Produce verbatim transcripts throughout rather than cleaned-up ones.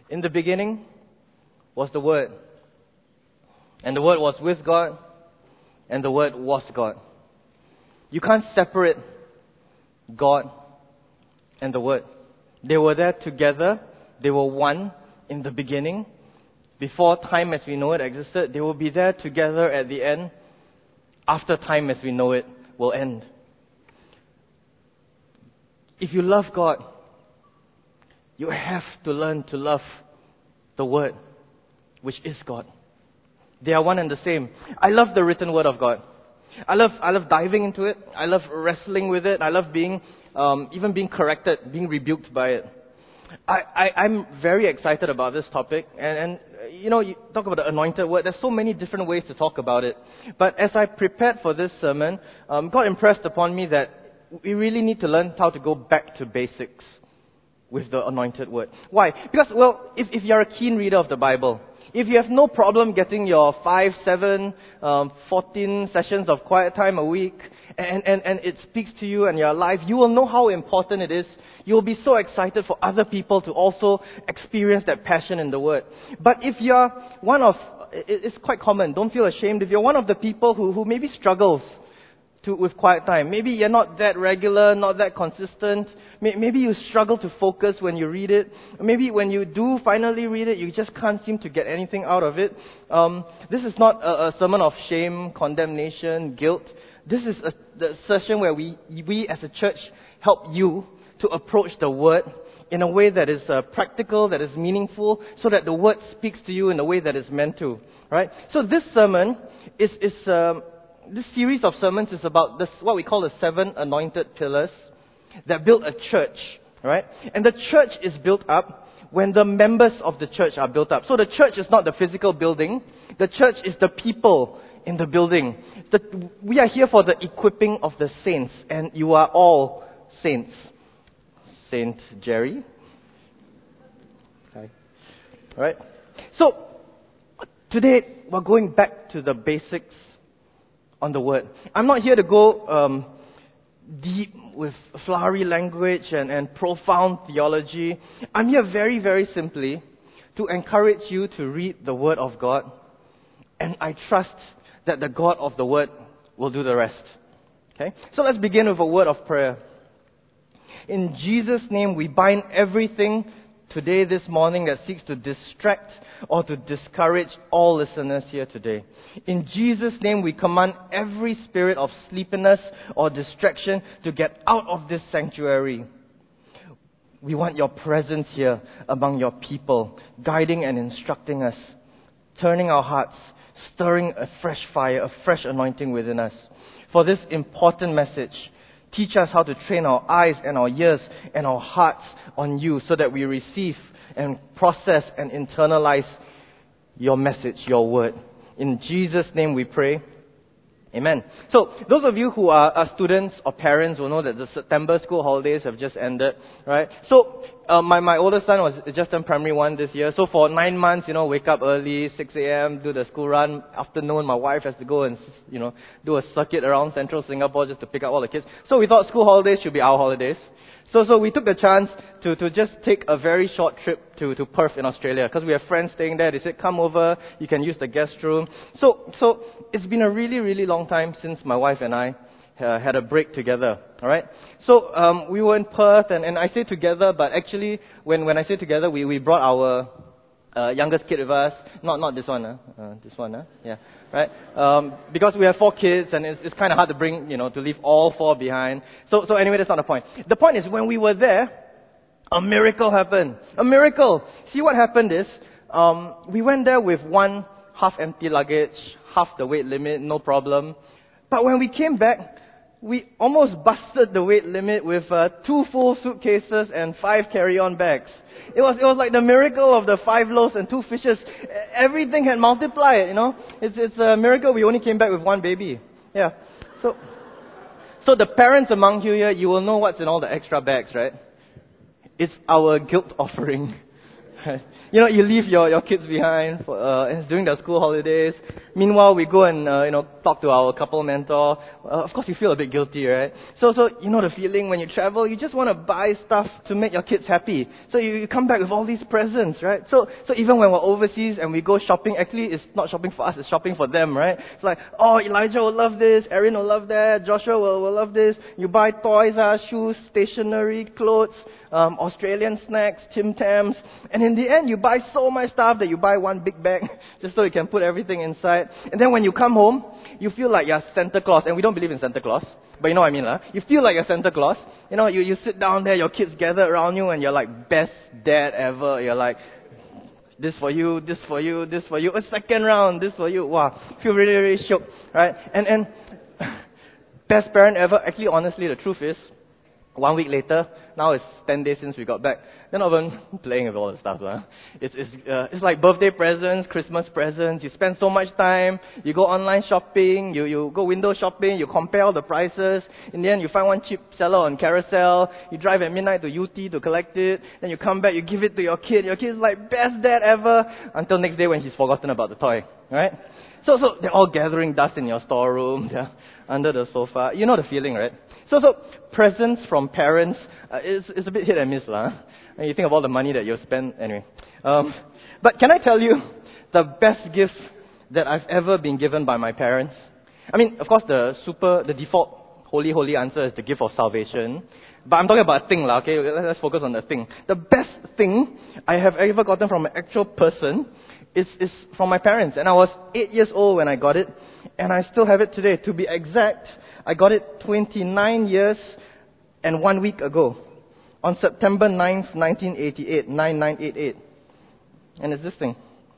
In the beginning was the Word, and the Word was with God, and the Word was God. You can't separate God and the Word. They were there together. They were one in the beginning. Before time as we know it existed, they will be there together at the end. After time as we know it will end. If you love God, you have to learn to love the Word, which is God. They are one and the same. I love the written Word of God. I love I love diving into it. I love wrestling with it. I love being um, even being corrected, being rebuked by it. I, I, I'm very excited about this topic. And, and you know, you talk about the anointed word. There's so many different ways to talk about it. But as I prepared for this sermon, um, God impressed upon me that we really need to learn how to go back to basics with the anointed word. Why? Because, well, if, if you're a keen reader of the Bible, if you have no problem getting your five, seven, um, fourteen sessions of quiet time a week, and, and, and it speaks to you and your life, you will know how important it is. You will be so excited for other people to also experience that passion in the Word. But if you're one of, it's quite common, don't feel ashamed, if you're one of the people who, who maybe struggles to, with quiet time, maybe you're not that regular, not that consistent, maybe you struggle to focus when you read it, maybe when you do finally read it, you just can't seem to get anything out of it. Um, this is not a, a sermon of shame, condemnation, guilt. This is a the session where we, we as a church help you to approach the Word in a way that is uh, practical, that is meaningful, so that the Word speaks to you in a way that it's meant to. Right? So this sermon is is um, this series of sermons is about this what we call the seven anointed pillars that build a church. Right? And the church is built up when the members of the church are built up. So the church is not the physical building. The church is the people in the building. The, we are here for the equipping of the saints, and you are all saints. Saint Jerry. Hi. All right. So today we're going back to the basics on the Word. I'm not here to go um, deep with flowery language and, and profound theology. I'm here very, very simply to encourage you to read the Word of God, and I trust that the God of the Word will do the rest. Okay? So let's begin with a word of prayer. In Jesus' name, we bind everything today, this morning, that seeks to distract or to discourage all listeners here today. In Jesus' name, we command every spirit of sleepiness or distraction to get out of this sanctuary. We want your presence here among your people, guiding and instructing us, turning our hearts, stirring a fresh fire, a fresh anointing within us. For this important message, teach us how to train our eyes and our ears and our hearts on you so that we receive and process and internalize your message, your word. In Jesus' name we pray. Amen. So, those of you who are, are students or parents will know that the September school holidays have just ended, right? So, uh, my, my oldest son was just in primary one this year. So, for nine months, you know, wake up early, six a.m., do the school run. Afternoon, my wife has to go and, you know, do a circuit around central Singapore just to pick up all the kids. So, we thought school holidays should be our holidays. So, so we took the chance to, to just take a very short trip to, to Perth in Australia, because we have friends staying there. They said, come over, you can use the guest room. So, so it's been a really, really long time since my wife and I uh, had a break together. All right. So um, we were in Perth, and, and I say together, but actually, when, when I say together, we, we brought our uh, youngest kid with us. Not not this one, uh, uh, this one, uh, yeah. Right? Um, because we have four kids, and it's, it's kind of hard to bring, you know, to leave all four behind. So, so anyway, that's not the point. The point is, when we were there, a miracle happened. A miracle. See, what happened is, um, we went there with one half-empty luggage, half the weight limit, no problem. But when we came back, we almost busted the weight limit with uh, two full suitcases and five carry-on bags. It was it was like the miracle of the five loaves and two fishes. Everything had multiplied, you know. It's it's a miracle we only came back with one baby. Yeah. So, so the parents among you here, you will know what's in all the extra bags, right? It's our guilt offering. You know, you leave your, your kids behind for, uh, and it's during the school holidays. Meanwhile, we go and, uh, you know, talk to our couple mentor. Uh, of course, you feel a bit guilty, right? So, so, you know the feeling when you travel, you just want to buy stuff to make your kids happy. So you, you come back with all these presents, right? So, so even when we're overseas and we go shopping, actually it's not shopping for us, it's shopping for them, right? It's like, oh, Elijah will love this, Erin will love that, Joshua will, will love this. You buy toys, uh, shoes, stationery, clothes, um, Australian snacks, Tim Tams, and in the end you buy so much stuff that you buy one big bag just so you can put everything inside. And then when you come home, you feel like you're Santa Claus, and we don't believe in Santa Claus, but you know what I mean, lah. You feel like you're Santa Claus. You know, you, you sit down there, your kids gather around you, and you're like best dad ever. You're like, this for you, this for you, this for you, a second round, this for you. Wow, feel really, really shook, right? And and best parent ever. Actually, honestly, the truth is, one week later, now it's ten days since we got back, they're not even playing with all the stuff. Huh? It's it's uh, it's like birthday presents, Christmas presents. You spend so much time. You go online shopping. You you go window shopping. You compare all the prices. In the end, you find one cheap seller on Carousel. You drive at midnight to U T to collect it. Then you come back. You give it to your kid. Your kid's like best dad ever. Until next day when she's forgotten about the toy. Right? So so they're all gathering dust in your storeroom. They're under the sofa. You know the feeling, right? So so presents from parents uh, is is a bit hit and miss, lah. And you think of all the money that you've spent anyway. Um, but can I tell you the best gift that I've ever been given by my parents? I mean, of course, the super, the default holy holy answer is the gift of salvation. But I'm talking about a thing, lah. Okay, let's focus on the thing. The best thing I have ever gotten from an actual person is is from my parents, and I was eight years old when I got it, and I still have it today. To be exact, I got it twenty-nine years and one week ago, on September ninth, nineteen eighty-eight, nine nine eight eight. And it's this thing.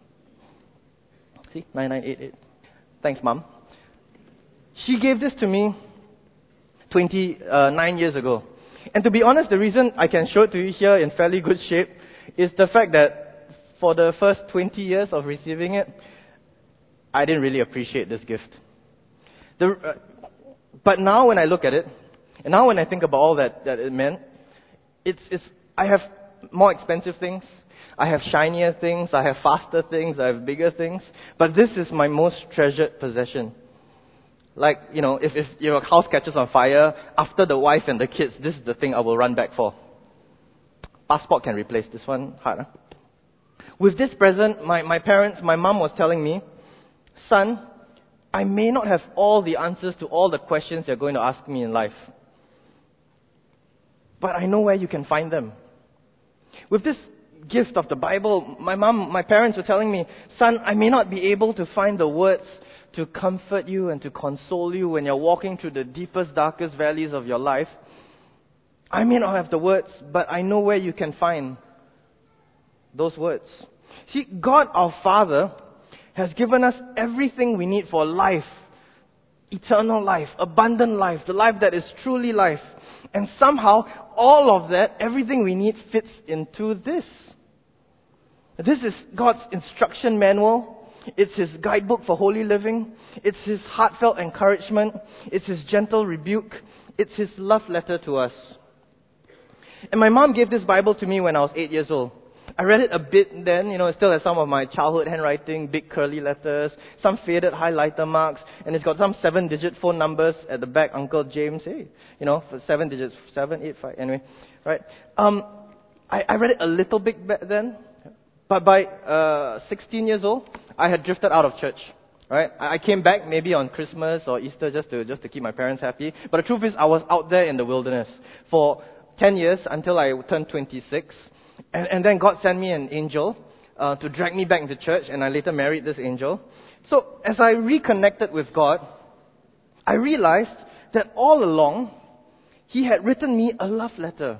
See, nine nine eight eight. Thanks, Mom. She gave this to me twenty-nine years ago. And to be honest, the reason I can show it to you here in fairly good shape is the fact that for the first twenty years of receiving it, I didn't really appreciate this gift. The, uh, but now when I look at it, and now when I think about all that, that it meant, it's, it's, I have more expensive things, I have shinier things, I have faster things, I have bigger things, but this is my most treasured possession. Like, you know, if, if your house catches on fire, after the wife and the kids, this is the thing I will run back for. Passport can replace this one, hard, huh? With this present, my, my parents, my mom was telling me, son, I may not have all the answers to all the questions you're going to ask me in life, but I know where you can find them. With this gift of the Bible, my mom, my parents were telling me, son, I may not be able to find the words to comfort you and to console you when you're walking through the deepest, darkest valleys of your life. I may not have the words, but I know where you can find those words. See, God our Father has given us everything we need for life, eternal life, abundant life, the life that is truly life. And somehow, all of that, everything we need fits into this. This is God's instruction manual. It's His guidebook for holy living. It's His heartfelt encouragement. It's His gentle rebuke. It's His love letter to us. And my mom gave this Bible to me when I was eight years old. I read it a bit then, you know, it still has some of my childhood handwriting, big curly letters, some faded highlighter marks, and it's got some seven-digit phone numbers at the back. Uncle James, hey, you know, for seven digits, seven, eight, five, anyway, right? Um, I, I read it a little bit back then, but by uh, sixteen years old, I had drifted out of church, right? I, I came back maybe on Christmas or Easter just to just to keep my parents happy. But the truth is, I was out there in the wilderness for ten years until I turned twenty-six. And, and then God sent me an angel uh, to drag me back into church, and I later married this angel. So as I reconnected with God, I realized that all along, He had written me a love letter.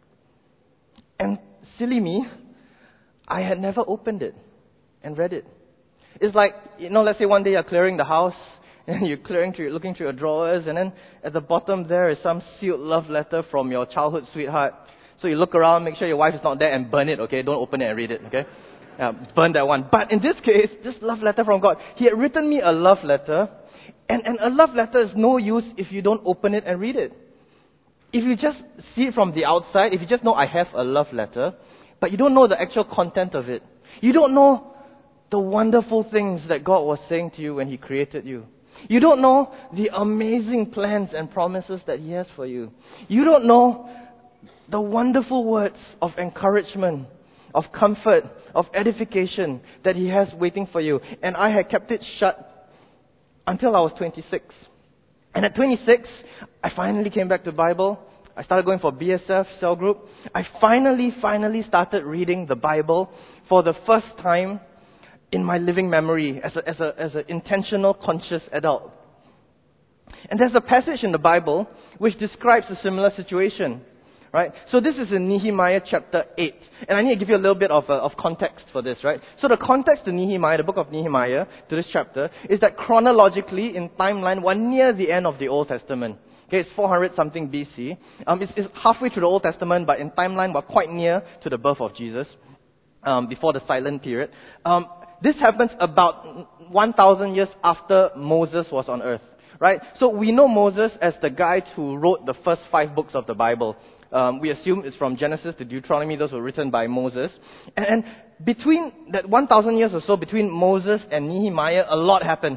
And silly me, I had never opened it and read it. It's like, you know, let's say one day you're clearing the house, and you're clearing through, looking through your drawers, and then at the bottom there is some sealed love letter from your childhood sweetheart. So you look around, make sure your wife is not there, and burn it, okay? Don't open it and read it, okay? Yeah, burn that one. But in this case, this love letter from God, He had written me a love letter, and, and a love letter is no use if you don't open it and read it. If you just see it from the outside, if you just know I have a love letter, but you don't know the actual content of it. You don't know the wonderful things that God was saying to you when He created you. You don't know the amazing plans and promises that He has for you. You don't know the wonderful words of encouragement, of comfort, of edification that He has waiting for you. And I had kept it shut until I was twenty-six. And at twenty-six, I finally came back to the Bible. I started going for B S F, cell group. I finally, finally started reading the Bible for the first time in my living memory as a, as a, as an intentional, conscious adult. And there's a passage in the Bible which describes a similar situation, right? So this is in Nehemiah chapter eight. And I need to give you a little bit of, uh, of context for this, right? So the context to Nehemiah, the book of Nehemiah, to this chapter, is that chronologically, in timeline, we're near the end of the Old Testament. Okay, it's four hundred something B C. Um, it's, it's halfway through the Old Testament, but in timeline, we're quite near to the birth of Jesus, um, before the silent period. Um, This happens about one thousand years after Moses was on earth, right? So we know Moses as the guy who wrote the first five books of the Bible. Um, we assume it's from Genesis to Deuteronomy. Those were written by Moses. And, and between that one thousand years or so, between Moses and Nehemiah, a lot happens.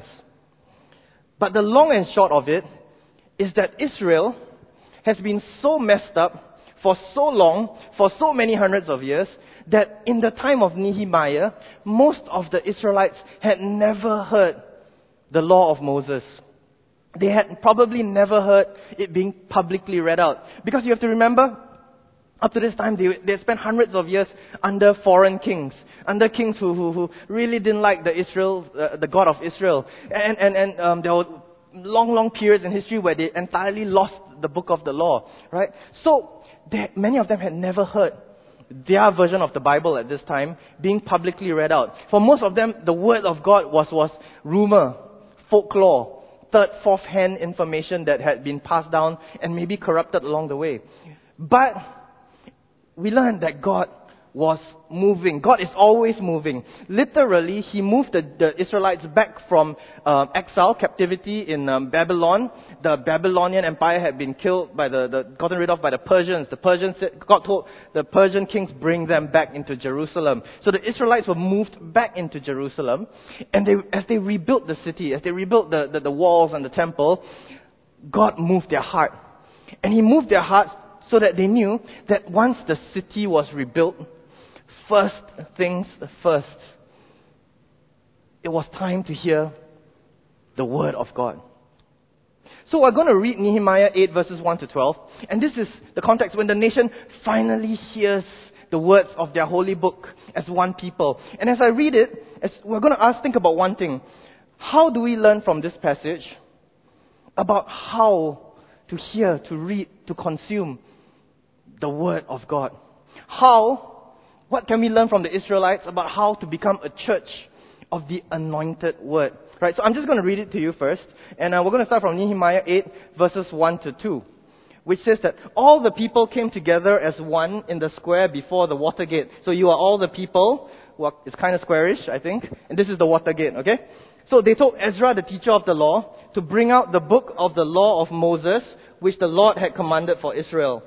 But the long and short of it is that Israel has been so messed up for so long, for so many hundreds of years, that in the time of Nehemiah, most of the Israelites had never heard the law of Moses. They had probably never heard it being publicly read out. Because you have to remember, up to this time, they, they spent hundreds of years under foreign kings, under kings who, who, who really didn't like the Israel, uh, the God of Israel. And, and, and um, there were long, long periods in history where they entirely lost the book of the law, right? So, they, many of them had never heard their version of the Bible at this time being publicly read out. For most of them, the word of God was, was rumor, folklore, third, fourth hand information that had been passed down and maybe corrupted along the way. But we learned that God was moving. God is always moving. Literally, He moved the, the Israelites back from uh, exile, captivity in um, Babylon. The Babylonian Empire had been killed by the, the, gotten rid of by the Persians. The Persians, said, God told the Persian kings, bring them back into Jerusalem. So the Israelites were moved back into Jerusalem. And they, as they rebuilt the city, as they rebuilt the, the, the walls and the temple, God moved their heart. And He moved their hearts so that they knew that once the city was rebuilt, first things first, it was time to hear the word of God. So we're going to read Nehemiah eight verses one to twelve. And this is the context when the nation finally hears the words of their holy book as one people. And as I read it, as we're going to ask, think about one thing. How do we learn from this passage about how to hear, to read, to consume the word of God? How What can we learn from the Israelites about how to become a church of the anointed word? Right, so I'm just going to read it to you first. And uh, we're going to start from Nehemiah eight, verses one to two. Which says that all the people came together as one in the square before the water gate. So you are all the people. Well, it's kind of squarish, I think. And this is the water gate, okay? So they told Ezra, the teacher of the law, to bring out the book of the law of Moses, which the Lord had commanded for Israel.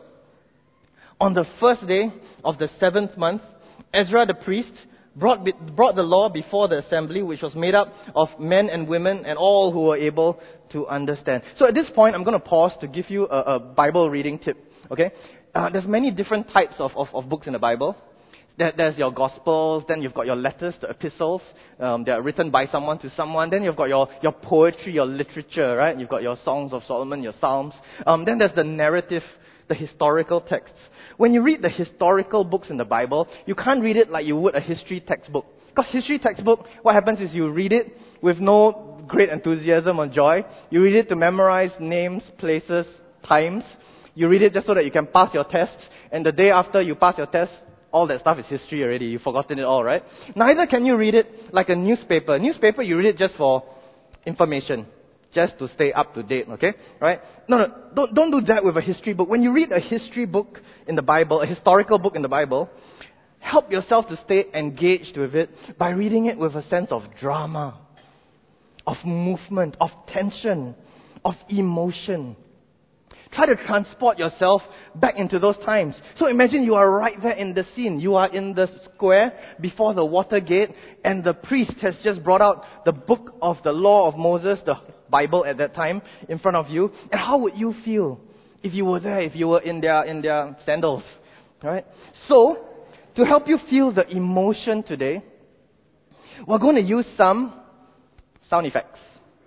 On the first day of the seventh month, Ezra the priest brought, brought the law before the assembly, which was made up of men and women and all who were able to understand. So at this point, I'm going to pause to give you a, a Bible reading tip. Okay, uh, there's many different types of, of, of books in the Bible. There, there's your Gospels, then you've got your letters, the epistles. Um, they are written by someone to someone. Then you've got your, your poetry, your literature, right? You've got your Songs of Solomon, your Psalms. Um, then there's the narrative, the historical texts. When you read the historical books in the Bible, you can't read it like you would a history textbook. Because history textbook, what happens is you read it with no great enthusiasm or joy. You read it to memorize names, places, times. You read it just so that you can pass your tests. And the day after you pass your test, all that stuff is history already. You've forgotten it all, right? Neither can you read it like a newspaper. Newspaper, you read it just for information. Just to stay up to date, okay? Right? No, no, don't, don't do that with a history book. When you read a history book in the Bible, a historical book in the Bible, help yourself to stay engaged with it by reading it with a sense of drama, of movement, of tension, of emotion. Try to transport yourself back into those times. So imagine you are right there in the scene. You are in the square before the water gate, and the priest has just brought out the book of the law of Moses, the Bible at that time, in front of you. And how would you feel if you were there, if you were in their in their sandals? Right? So, to help you feel the emotion today, we're going to use some sound effects.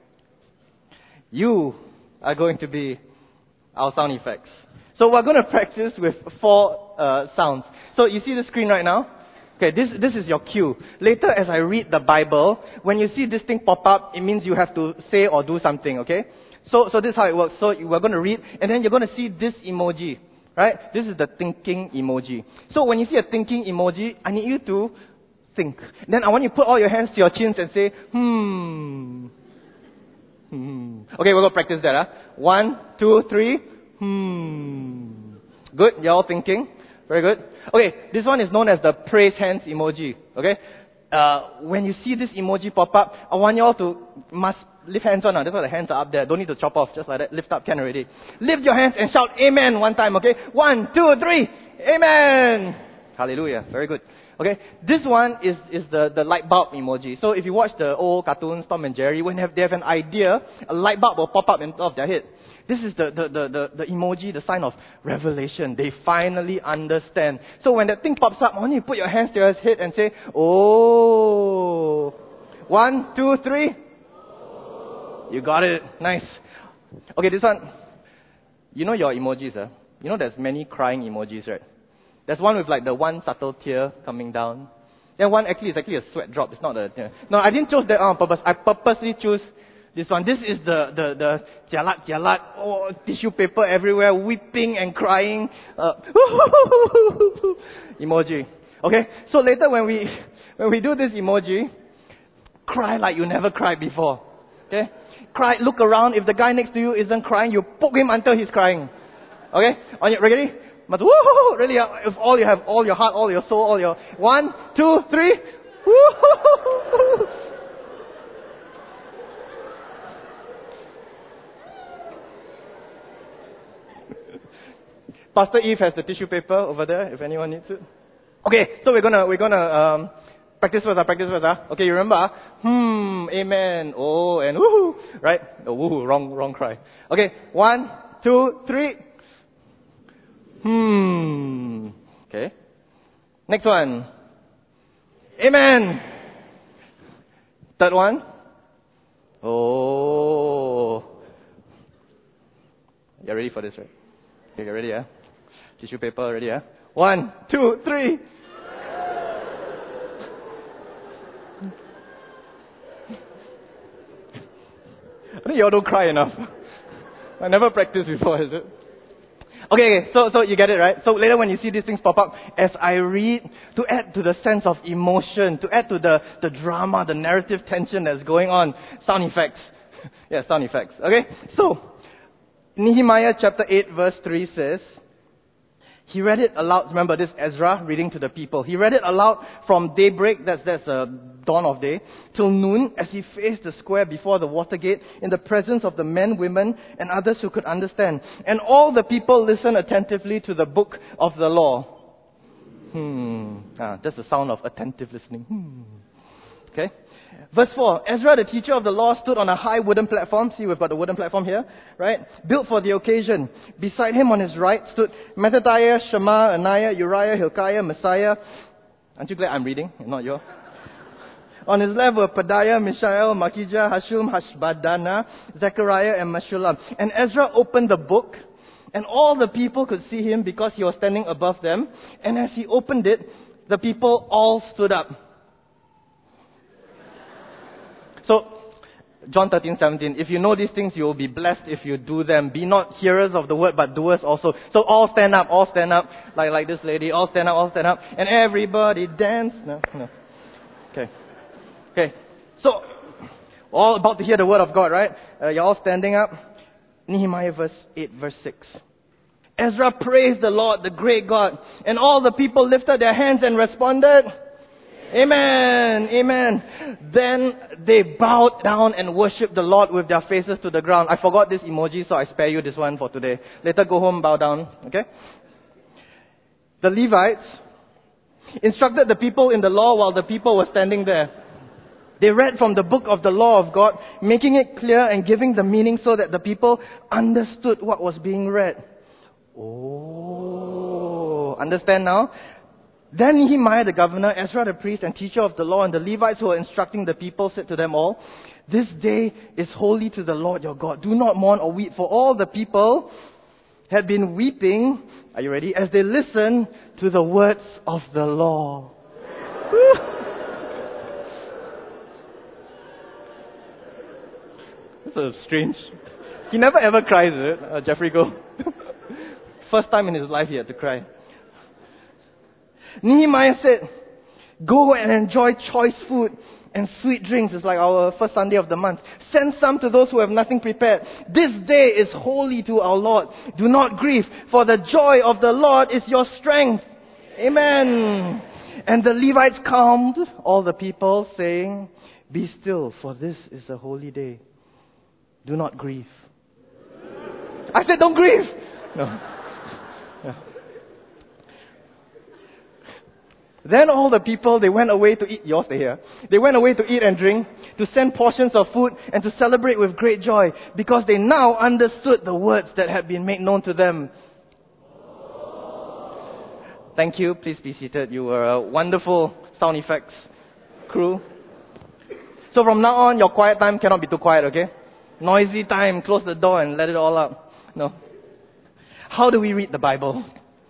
You are going to be our sound effects. So we're going to practice with four uh, sounds. So you see the screen right now? Okay, this this is your cue. Later as I read the Bible, when you see this thing pop up, it means you have to say or do something, okay? So so this is how it works. So we're going to read, and then you're going to see this emoji, right? This is the thinking emoji. So when you see a thinking emoji, I need you to think. Then I want you to put all your hands to your chins and say, hmm. Hmm. Okay, we're going to practice that. Huh? One, two, three. Hmm. Good, you're all thinking. Very good. Okay, this one is known as the praise hands emoji. Okay? Uh, when you see this emoji pop up, I want you all to must lift hands on. That's why the hands are up there. Don't need to chop off. Just like that. Lift up can already. Lift your hands and shout amen one time. Okay? One, two, three. Amen. Hallelujah. Very good. Okay, this one is, is the, the light bulb emoji. So if you watch the old cartoons, Tom and Jerry, when they have, they have an idea, a light bulb will pop up in top of their head. This is the, the, the, the, the emoji, the sign of revelation. They finally understand. So when that thing pops up, I want you to put your hands to your head and say, oh. One, two, three. You got it. Nice. Okay, this one. You know your emojis, huh? You know there's many crying emojis, right? There's one with like the one subtle tear coming down. Then one actually is actually a sweat drop. It's not a tear. No, I didn't choose that on purpose. I purposely choose this one. This is the the the jalat jalat. Oh, tissue paper everywhere, weeping and crying uh, emoji. Okay. So later when we when we do this emoji, cry like you never cried before. Okay. Cry. Look around. If the guy next to you isn't crying, you poke him until he's crying. Okay. On your ready? But woohoo! Really, if all you have, all your heart, all your soul, all your one, two, three, woohoo! Pastor Eve has the tissue paper over there. If anyone needs it. Okay, so we're gonna we're gonna um, practice first. Uh, practice first. Uh. Okay, you remember? Uh? Hmm, amen. Oh, and woohoo! Right? Oh, woohoo! Wrong, wrong cry. Okay, one, two, three. Hmm. Okay. Next one. Amen. Third one. Oh. You're ready for this, right? Okay, you ready, yeah? Tissue paper ready, yeah? One, two, three. I think you all don't cry enough. I never practiced before, is it? Okay, okay, so so you get it, right? So later when you see these things pop up, as I read, to add to the sense of emotion, to add to the, the drama, the narrative tension that's going on, sound effects. Yeah, sound effects. Okay? So, Nehemiah chapter eight verse three says, he read it aloud. Remember this, Ezra reading to the people. He read it aloud from daybreak, that's that's uh, dawn of day, till noon, as he faced the square before the water gate, in the presence of the men, women, and others who could understand. And all the people listened attentively to the book of the law. Hmm. Ah, that's the sound of attentive listening. Hmm. Okay. Verse four, Ezra, the teacher of the law, stood on a high wooden platform. See, we've got the wooden platform here, right? Built for the occasion. Beside him on his right stood Mattithiah, Shema, Ananiah, Uriah, Hilkiah, Messiah. Aren't you glad I'm reading, not you? On his left were Pedaiah, Mishael, Malchijah, Hashum, Hashbadana, Zechariah, and Meshullam. And Ezra opened the book, and all the people could see him because he was standing above them. And as he opened it, the people all stood up. So, John thirteen seventeen, if you know these things, you will be blessed if you do them. Be not hearers of the word, but doers also. So all stand up, all stand up, like like this lady, all stand up, all stand up, and everybody dance. No, no. Okay. Okay. So, all about to hear the word of God, right? Uh, you're all standing up. Nehemiah verse eight, verse six. Ezra praised the Lord, the great God, and all the people lifted their hands and responded, Amen. Amen. Then they bowed down and worshipped the Lord with their faces to the ground. I forgot this emoji, so I spare you this one for today. Later go home, bow down. Okay? The Levites instructed the people in the law while the people were standing there. They read from the book of the law of God, making it clear and giving the meaning so that the people understood what was being read. Oh, understand now? Then Nehemiah the governor, Ezra the priest and teacher of the law, and the Levites who were instructing the people said to them all, "This day is holy to the Lord your God. Do not mourn or weep." For all the people had been weeping, are you ready, as they listened to the words of the law. That's so strange. He never ever cries, is it? Uh, Jeffrey Go. First time in his life he had to cry. Nehemiah said, "Go and enjoy choice food and sweet drinks." It's like our first Sunday of the month. "Send some to those who have nothing prepared. This day is holy to our Lord. Do not grieve, for the joy of the Lord is your strength." Amen. And the Levites calmed all the people, saying, "Be still, for this is a holy day. Do not grieve." I said, don't grieve. No. No. Then all the people, they went away to eat. Yours, they here. They went away to eat and drink, to send portions of food, and to celebrate with great joy, because they now understood the words that had been made known to them. Thank you. Please be seated. You were a wonderful sound effects crew. So from now on, your quiet time cannot be too quiet, okay? Noisy time, close the door and let it all out. No. How do we read the Bible?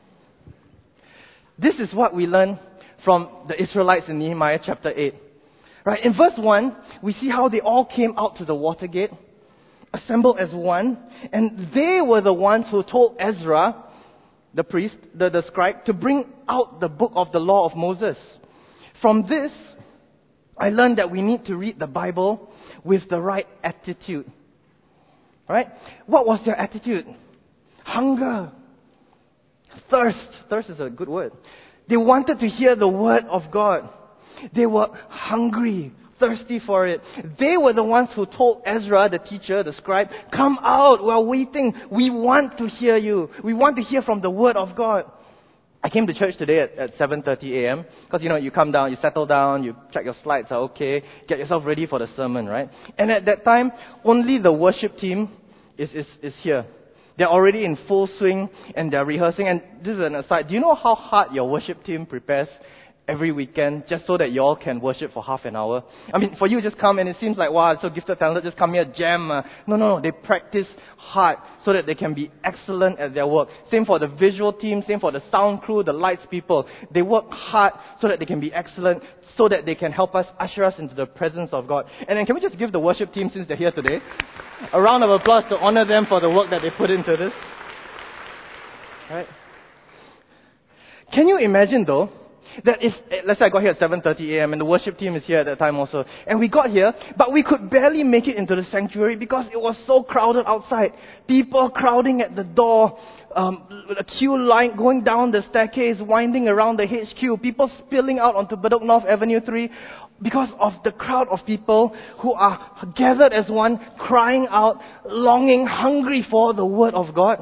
This is what we learn from the Israelites in Nehemiah chapter eight. Right? In verse one, we see how they all came out to the water gate, assembled as one, and they were the ones who told Ezra, the priest, the, the scribe, to bring out the book of the law of Moses. From this, I learned that we need to read the Bible with the right attitude. Right? What was their attitude? Hunger. Thirst. Thirst is a good word. They wanted to hear the word of God. They were hungry, thirsty for it. They were the ones who told Ezra, the teacher, the scribe, "Come out, we're waiting. We want to hear you. We want to hear from the word of God." I came to church today at, at seven thirty a.m. because, you know, you come down, you settle down, you check your slides are okay, get yourself ready for the sermon, right? And at that time, only the worship team is, is, is here. They're already in full swing and they're rehearsing. And this is an aside. Do you know how hard your worship team prepares every weekend just so that you all can worship for half an hour? I mean, for you just come and it seems like, wow, so gifted, talented, just come here, jam. Uh, no, no, no. They practice hard so that they can be excellent at their work. Same for the visual team, same for the sound crew, the lights people. They work hard so that they can be excellent, so that they can help us, usher us into the presence of God. And then can we just give the worship team, since they're here today, a round of applause to honor them for the work that they put into this. Right? Can you imagine though, that if, let's say I got here at seven thirty a.m. and the worship team is here at that time also, and we got here, but we could barely make it into the sanctuary because it was so crowded outside. People crowding at the door, um, a queue line going down the staircase, winding around the H Q, people spilling out onto Bedok North Avenue three because of the crowd of people who are gathered as one, crying out, longing, hungry for the word of God.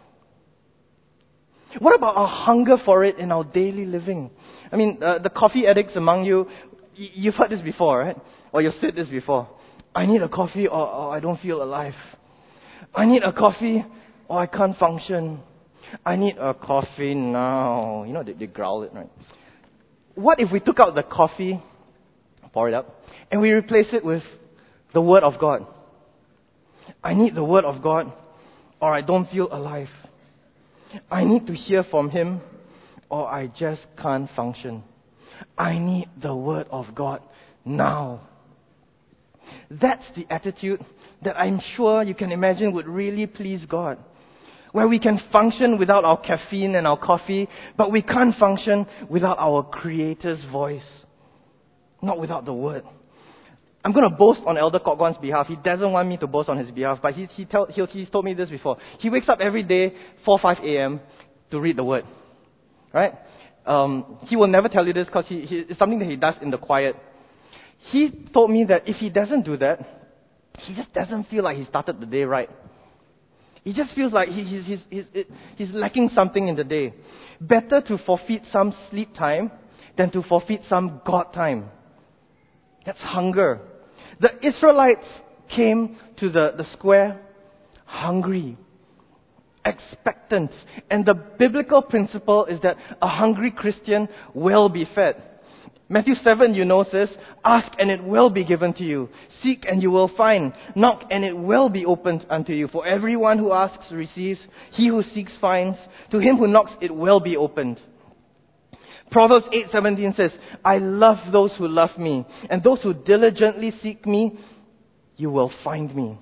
What about our hunger for it in our daily living? I mean, uh, the coffee addicts among you, y- you've heard this before, right? Or you've said this before. I need a coffee or, or I don't feel alive. I need a coffee or I can't function. I need a coffee now. You know, they, they growl it, right? What if we took out the coffee, pour it up, and we replace it with the Word of God? I need the Word of God or I don't feel alive. I need to hear from Him or I just can't function. I need the Word of God now. That's the attitude that I'm sure you can imagine would really please God. Where we can function without our caffeine and our coffee, but we can't function without our Creator's voice. Not without the Word. I'm going to boast on Elder Kok Guan's behalf. He doesn't want me to boast on his behalf, but he, he tell, he, he's told me this before. He wakes up every day, four, five a.m. to read the Word. Right? Um, he will never tell you this because he, he, it's something that he does in the quiet. He told me that if he doesn't do that, he just doesn't feel like he started the day right. He just feels like he, he's, he's, he's, he's lacking something in the day. Better to forfeit some sleep time than to forfeit some God time. That's hunger. The Israelites came to the, the square hungry, expectant. And the biblical principle is that a hungry Christian will be fed. Matthew seven, you know, says, ask and it will be given to you. Seek and you will find. Knock and it will be opened unto you. For everyone who asks receives. He who seeks finds. To him who knocks it will be opened. Proverbs eight seventeen says, I love those who love me. And those who diligently seek me, you will find me.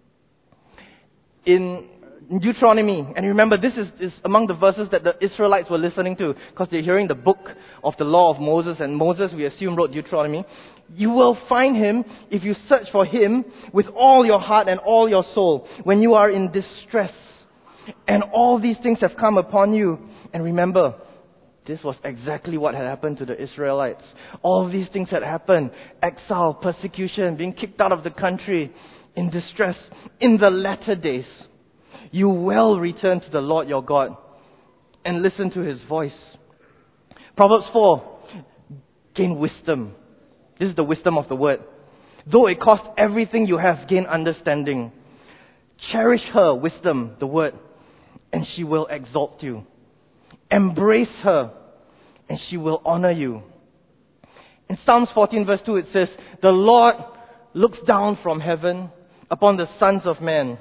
In Deuteronomy, and remember this is, is among the verses that the Israelites were listening to because they're hearing the book of the law of Moses, and Moses, we assume, wrote Deuteronomy. You will find him if you search for him with all your heart and all your soul when you are in distress. And all these things have come upon you. And remember, this was exactly what had happened to the Israelites. All these things had happened. Exile, persecution, being kicked out of the country, in distress. In the latter days, you will return to the Lord your God and listen to his voice. Proverbs four, gain wisdom. This is the wisdom of the word. Though it cost everything you have, gain understanding. Cherish her, wisdom, the word, and she will exalt you. Embrace her, and she will honor you. In Psalms fourteen verse two it says, the Lord looks down from heaven upon the sons of men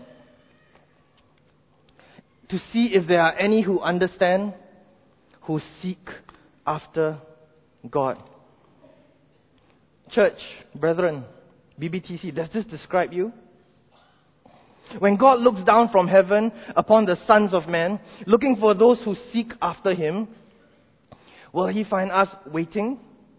to see if there are any who understand, who seek after God. Church, brethren, B B T C, does this describe you? When God looks down from heaven upon the sons of men, looking for those who seek after him, will he find us waiting?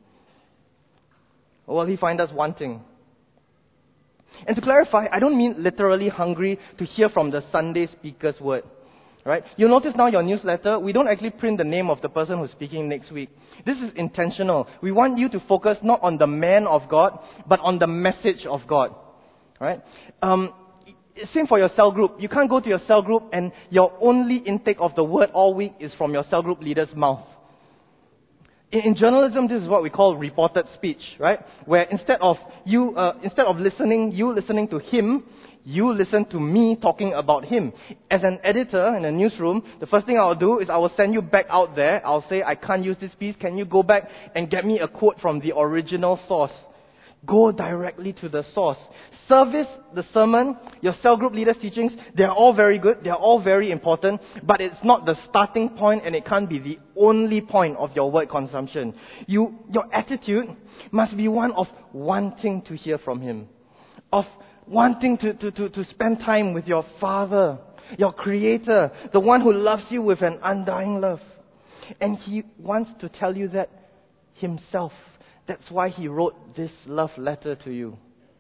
Or will he find us wanting? And to clarify, I don't mean literally hungry to hear from the Sunday speaker's word. Right? You'll notice now your newsletter, we don't actually print the name of the person who's speaking next week. This is intentional. We want you to focus not on the man of God, but on the message of God. Right? Um, same for your cell group. You can't go to your cell group and your only intake of the word all week is from your cell group leader's mouth. In, in journalism, this is what we call reported speech, right? Where instead of you, uh, instead of listening, you listening to him, you listen to me talking about him. As an editor in a newsroom, the first thing I'll do is I will send you back out there. I'll say, I can't use this piece. Can you go back and get me a quote from the original source? Go directly to the source. Service, the sermon, your cell group leader's teachings, they're all very good. They're all very important. But it's not the starting point and it can't be the only point of your word consumption. You, your attitude must be one of wanting to hear from him. Of wanting to, to, to, to spend time with your Father, your Creator, the one who loves you with an undying love. And he wants to tell you that himself. That's why he wrote this love letter to you.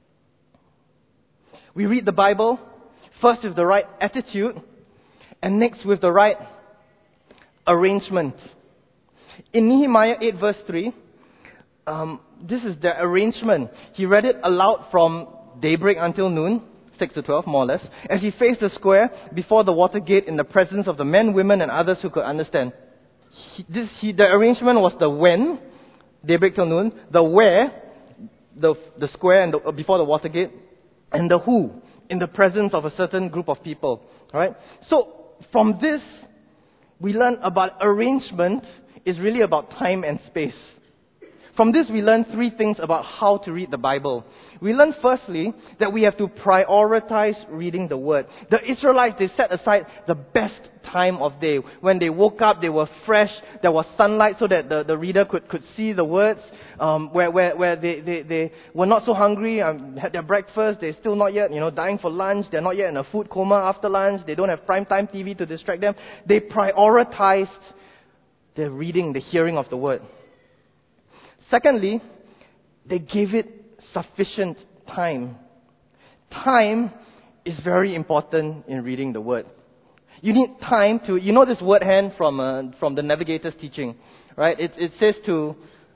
We read the Bible, first with the right attitude, and next with the right arrangement. In Nehemiah eight verse three, um, this is the arrangement. He read it aloud from daybreak until noon, six to twelve more or less, as he faced the square before the water gate in the presence of the men, women and others who could understand. He, this, he, the arrangement was the when, daybreak till noon, the where, the, the square and the, before the water gate, and the who, in the presence of a certain group of people. Alright? So, from this, we learn about arrangement is really about time and space. From this, we learn three things about how to read the Bible. We learn firstly that we have to prioritize reading the Word. The Israelites, they set aside the best time of day. When they woke up, they were fresh. There was sunlight so that the, the reader could, could see the words. Um, where where, where they, they, they were not so hungry, um, had their breakfast. They're still not yet, you know, dying for lunch. They're not yet in a food coma after lunch. They don't have primetime T V to distract them. They prioritized the reading, the hearing of the Word. Secondly, they gave it sufficient time. Time is very important in reading the Word. You need time to, you know this word hand from uh, from the Navigator's teaching, right? It, it says to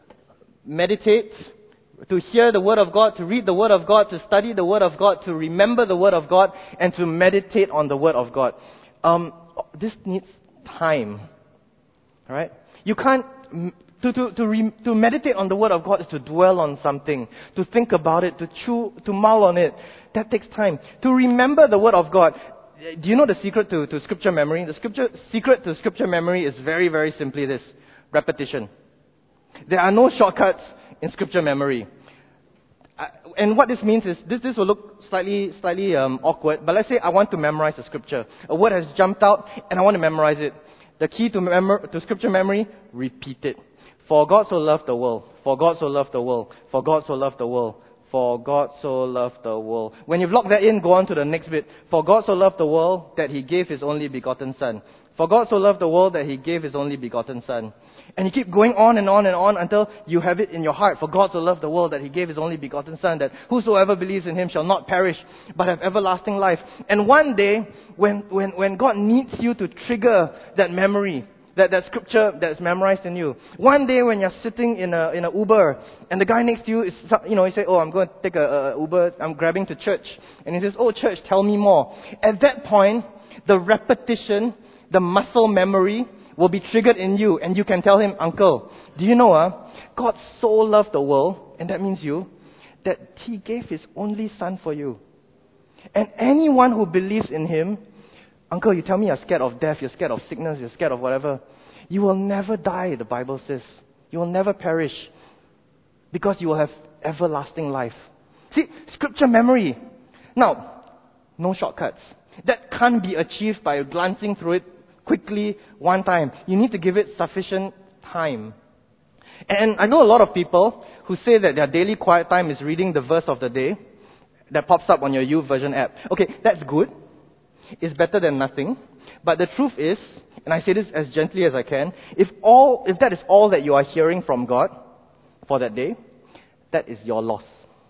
meditate, to hear the Word of God, to read the Word of God, to study the Word of God, to remember the Word of God, and to meditate on the Word of God. Um, this needs time, right? You can't, to, to, to, re, to meditate on the Word of God is to dwell on something, to think about it, to chew, to mull on it. That takes time. To remember the Word of God, do you know the secret to, to Scripture memory? The scripture, secret to Scripture memory is very, very simply this: repetition. There are no shortcuts in Scripture memory. Uh, and what this means is, this, this will look slightly, slightly um, awkward, but let's say I want to memorize a Scripture. A word has jumped out, and I want to memorize it. The key to, memor- to Scripture memory, repeat it. For God so loved the world. For God so loved the world. For God so loved the world. For God so loved the world. When you've locked that in, go on to the next bit. For God so loved the world that He gave His only begotten Son. For God so loved the world that He gave His only begotten Son. And you keep going on and on and on until you have it in your heart. For God so loved the world that He gave His only begotten Son, that whosoever believes in Him shall not perish, but have everlasting life. And one day, when, when, when God needs you to trigger that memory, that, that scripture that's memorized in you, one day when you're sitting in a, in a Uber, and the guy next to you is, you know, you say, oh, I'm going to take a, a Uber, I'm grabbing to church. And he says, oh, church, tell me more. At that point, the repetition, the muscle memory will be triggered in you, and you can tell him, uncle, do you know, uh, God so loved the world, and that means you, that He gave His only Son for you. And anyone who believes in Him, uncle, you tell me you're scared of death, you're scared of sickness, you're scared of whatever, you will never die, the Bible says. You will never perish, because you will have everlasting life. See, Scripture memory. Now, no shortcuts. That can't be achieved by glancing through it quickly one time. You need to give it sufficient time. And I know a lot of people who say that their daily quiet time is reading the verse of the day that pops up on your U Version app. Okay, that's good. It's better than nothing. But the truth is, and I say this as gently as I can, if all, if that is all that you are hearing from God for that day, that is your loss.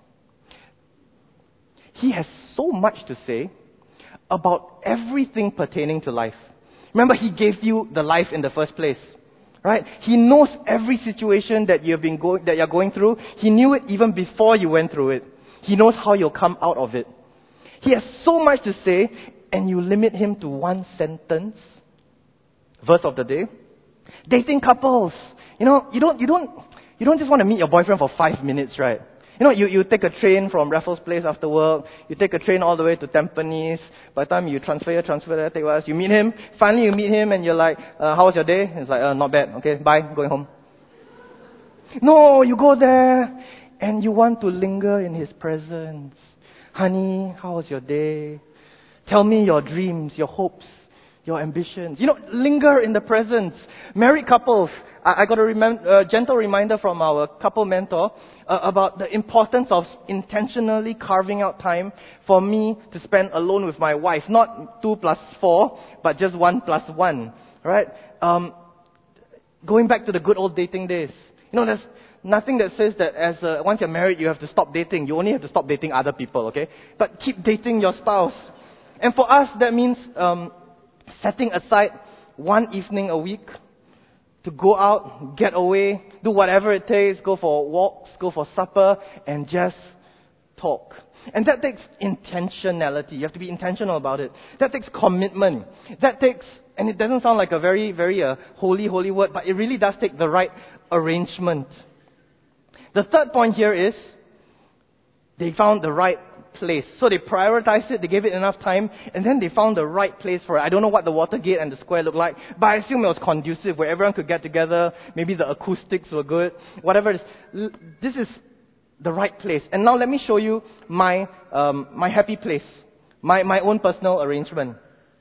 He has so much to say about everything pertaining to life. Remember, He gave you the life in the first place, right? He knows every situation that you've been going, that you're going through. He knew it even before you went through it. He knows how you'll come out of it. He has so much to say, and you limit Him to one sentence. Verse of the day: dating couples. You know, you don't, you don't, you don't just want to meet your boyfriend for five minutes, right? You know, you, you take a train from Raffles Place after work, you take a train all the way to Tampines, by the time you transfer here, transfer there, take what, you meet him, finally you meet him and you're like, uh, how was your day? It's like, uh, not bad, okay, bye, going home. No, you go there and you want to linger in his presence. Honey, how was your day? Tell me your dreams, your hopes, your ambitions. You know, linger in the presence. Married couples, I, I got a remem- uh, gentle reminder from our couple mentor uh, about the importance of intentionally carving out time for me to spend alone with my wife. Not two plus four, but just one plus one. Right? Um, going back to the good old dating days. You know, there's nothing that says that as a, once you're married, you have to stop dating. You only have to stop dating other people, okay? But keep dating your spouse. And for us, that means um, setting aside one evening a week to go out, get away, do whatever it takes, go for walks, go for supper, and just talk. And that takes intentionality. You have to be intentional about it. That takes commitment. That takes, and it doesn't sound like a very, very uh, holy, holy word, but it really does take the right arrangement. The third point here is, they found the right place. So they prioritized it, they gave it enough time, and then they found the right place for it. I don't know what the Watergate and the square looked like, but I assume it was conducive, where everyone could get together, maybe the acoustics were good, whatever it is. This is the right place. And now let me show you my um, my happy place, my, my own personal arrangement.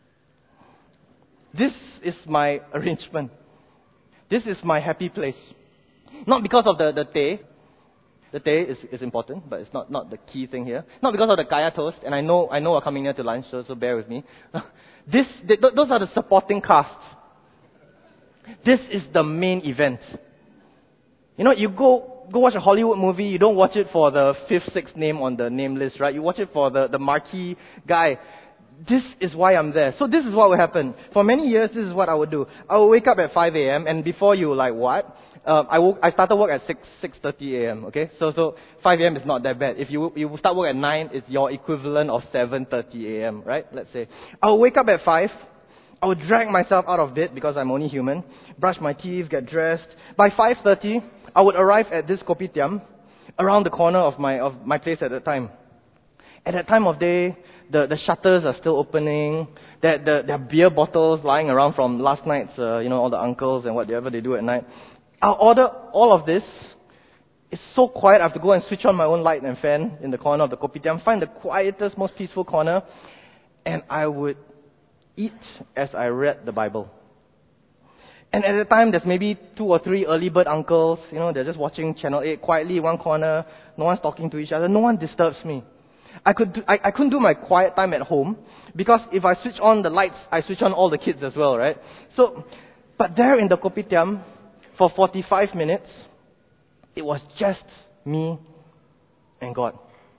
This is my arrangement. This is my happy place. Not because of the, the teh. The teh is, is important, but it's not, not the key thing here. Not because of the kaya toast, and I know I know we're coming here to lunch, so, so bear with me. This, th- those are the supporting casts. This is the main event. You know, you go go watch a Hollywood movie, you don't watch it for the fifth, sixth name on the name list, right? You watch it for the, the marquee guy. this is why I'm there. So this is what will happen. For many years, this is what I would do. I would wake up at five a.m. and before you like, what? Uh, I, woke, I started work at six, six thirty a.m., okay? So, so five a.m. is not that bad. If you, you start work at nine, it's your equivalent of seven thirty a.m., right? Let's say. I would wake up at five. I would drag myself out of bed because I'm only human. Brush my teeth, get dressed. By five thirty, I would arrive at this kopitiam around the corner of my, of my place at that time. At that time of day, the, the shutters are still opening. There, the, there are beer bottles lying around from last night's, uh, you know, all the uncles and whatever they do at night. I'll order all of this. It's so quiet, I have to go and switch on my own light and fan in the corner of the kopitiam, find the quietest, most peaceful corner, and I would eat as I read the Bible. And at the time, there's maybe two or three early bird uncles, you know, they're just watching Channel eight quietly in one corner, no one's talking to each other, no one disturbs me. I, could do, I, I couldn't do my quiet time at home, because if I switch on the lights, I switch on all the kids as well, right? So, but there in the kopitiam, for forty-five minutes, it was just me and God.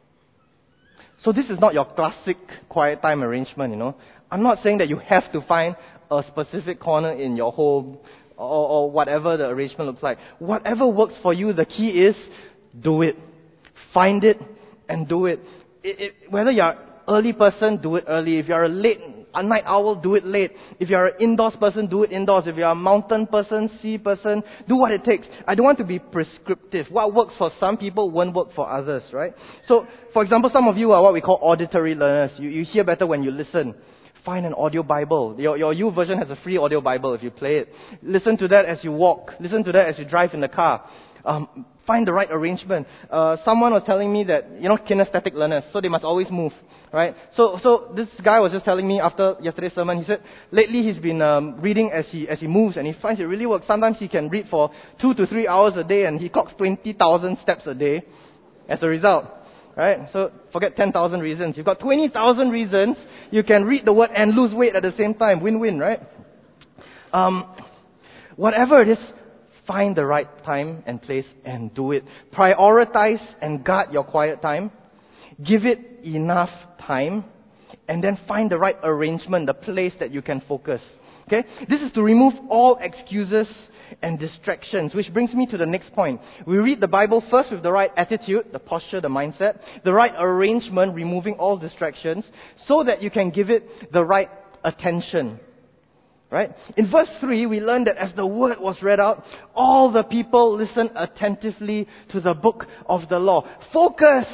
So this is not your classic quiet time arrangement, you know. I'm not saying that you have to find a specific corner in your home or, or whatever the arrangement looks like. Whatever works for you, the key is do it. Find it and do it. It, it whether you're an early person, do it early. If you're a late a night owl, do it late. If you're an indoors person, do it indoors. If you're a mountain person, sea person, do what it takes. I don't want to be prescriptive. What works for some people won't work for others, right? So, for example, some of you are what we call auditory learners. You, you hear better when you listen. Find an audio Bible. Your, your U version has a free audio Bible if you play it. Listen to that as you walk. Listen to that as you drive in the car. Um, find the right arrangement. Uh, someone was telling me that, you know, kinesthetic learners, so they must always move, right? So, so this guy was just telling me after yesterday's sermon, he said, lately he's been um, reading as he as he moves, and he finds it really works. Sometimes he can read for two to three hours a day, and he clocks twenty thousand steps a day as a result, right? So forget ten thousand reasons. You've got twenty thousand reasons you can read the word and lose weight at the same time. Win-win, right? Um, whatever it is, find the right time and place and do it. Prioritize and guard your quiet time. Give it enough time. And then find the right arrangement, the place that you can focus. Okay? This is to remove all excuses and distractions, which brings me to the next point. We read the Bible first with the right attitude, the posture, the mindset, the right arrangement, removing all distractions, so that you can give it the right attention. Right? In verse three, we learn that as the word was read out, all the people listened attentively to the book of the law. Focus!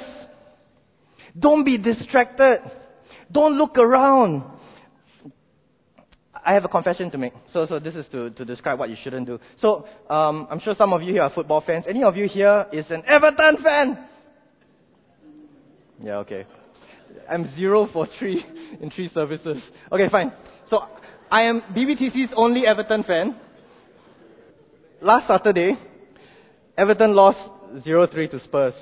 Don't be distracted. Don't look around. I have a confession to make. So, so this is to, to describe what you shouldn't do. So, um, I'm sure some of you here are football fans. Any of you here is an Everton fan? Yeah, okay. I'm zero for three in three services. Okay, fine. So, I am B B T C's only Everton fan. Last Saturday, Everton lost zero three to Spurs.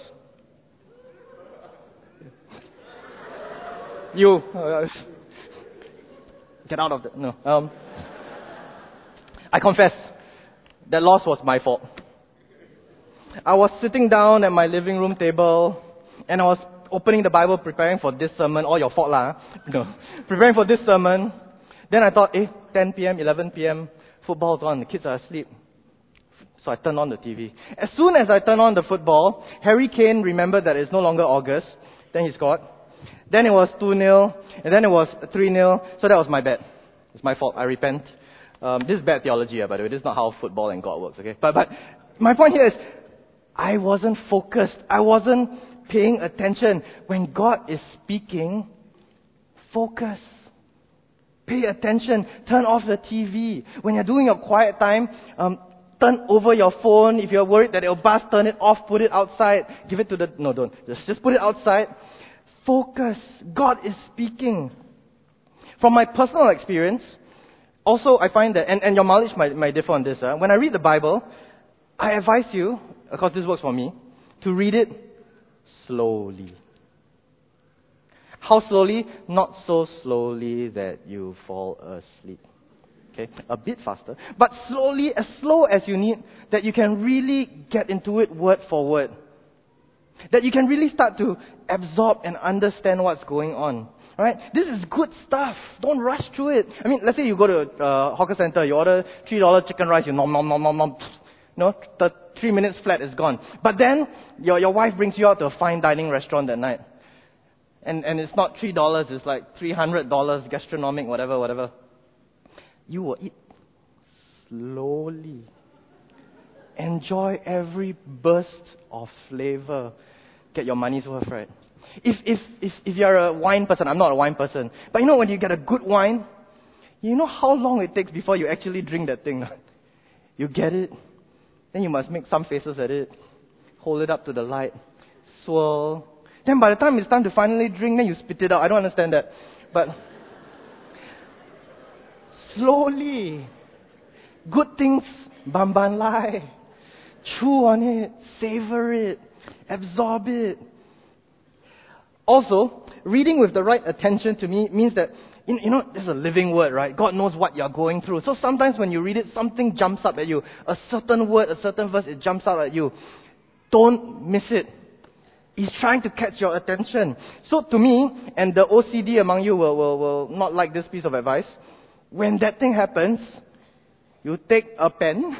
You, uh, get out of the, no. Um, I confess, that loss was my fault. I was sitting down at my living room table, and I was opening the Bible, preparing for this sermon. All your fault lah. No, preparing for this sermon. Then I thought, eh, ten p.m., eleven p.m., football's on, the kids are asleep. So I turned on the T V. As soon as I turned on the football, Harry Kane remembered that it's no longer August. Then he scored. Then it was two nil, and then it was three nil. So that was my bad. It's my fault. I repent. Um, this is bad theology, by the way. This is not how football and God works, okay? But, but my point here is, I wasn't focused. I wasn't paying attention. When God is speaking, focus. Pay attention. Turn off the T V. When you're doing your quiet time, um, turn over your phone. If you're worried that it'll buzz, turn it off, put it outside. Give it to the... No, don't. Just, just put it outside. Focus. God is speaking. From my personal experience, also I find that, and, and your mileage might, might differ on this, uh, when I read the Bible, I advise you, because this works for me, to read it slowly. How slowly? Not so slowly that you fall asleep. Okay, a bit faster, but slowly, as slow as you need, that you can really get into it word for word. That you can really start to absorb and understand what's going on. Right? This is good stuff. Don't rush through it. I mean, let's say you go to a uh, hawker center, you order three dollar chicken rice, you nom nom nom nom nom. No, the three minutes flat is gone. But then your your wife brings you out to a fine dining restaurant that night. And and it's not three dollars, it's like three hundred dollars gastronomic, whatever, whatever. You will eat slowly. Enjoy every burst of flavor. Get your money's worth, right? If if if if you're a wine person, I'm not a wine person, but you know when you get a good wine, you know how long it takes before you actually drink that thing. You get it, then you must make some faces at it, hold it up to the light, swirl. Then by the time it's time to finally drink, then you spit it out. I don't understand that, but slowly, good things, bamban lai. Chew on it, savor it, absorb it. Also, reading with the right attention to me means that, you know, this is a living word, right? God knows what you're going through. So sometimes when you read it, something jumps up at you. A certain word, a certain verse, it jumps out at you. Don't miss it. He's trying to catch your attention. So to me, and the O C D among you will, will, will not like this piece of advice, when that thing happens, you take a pen,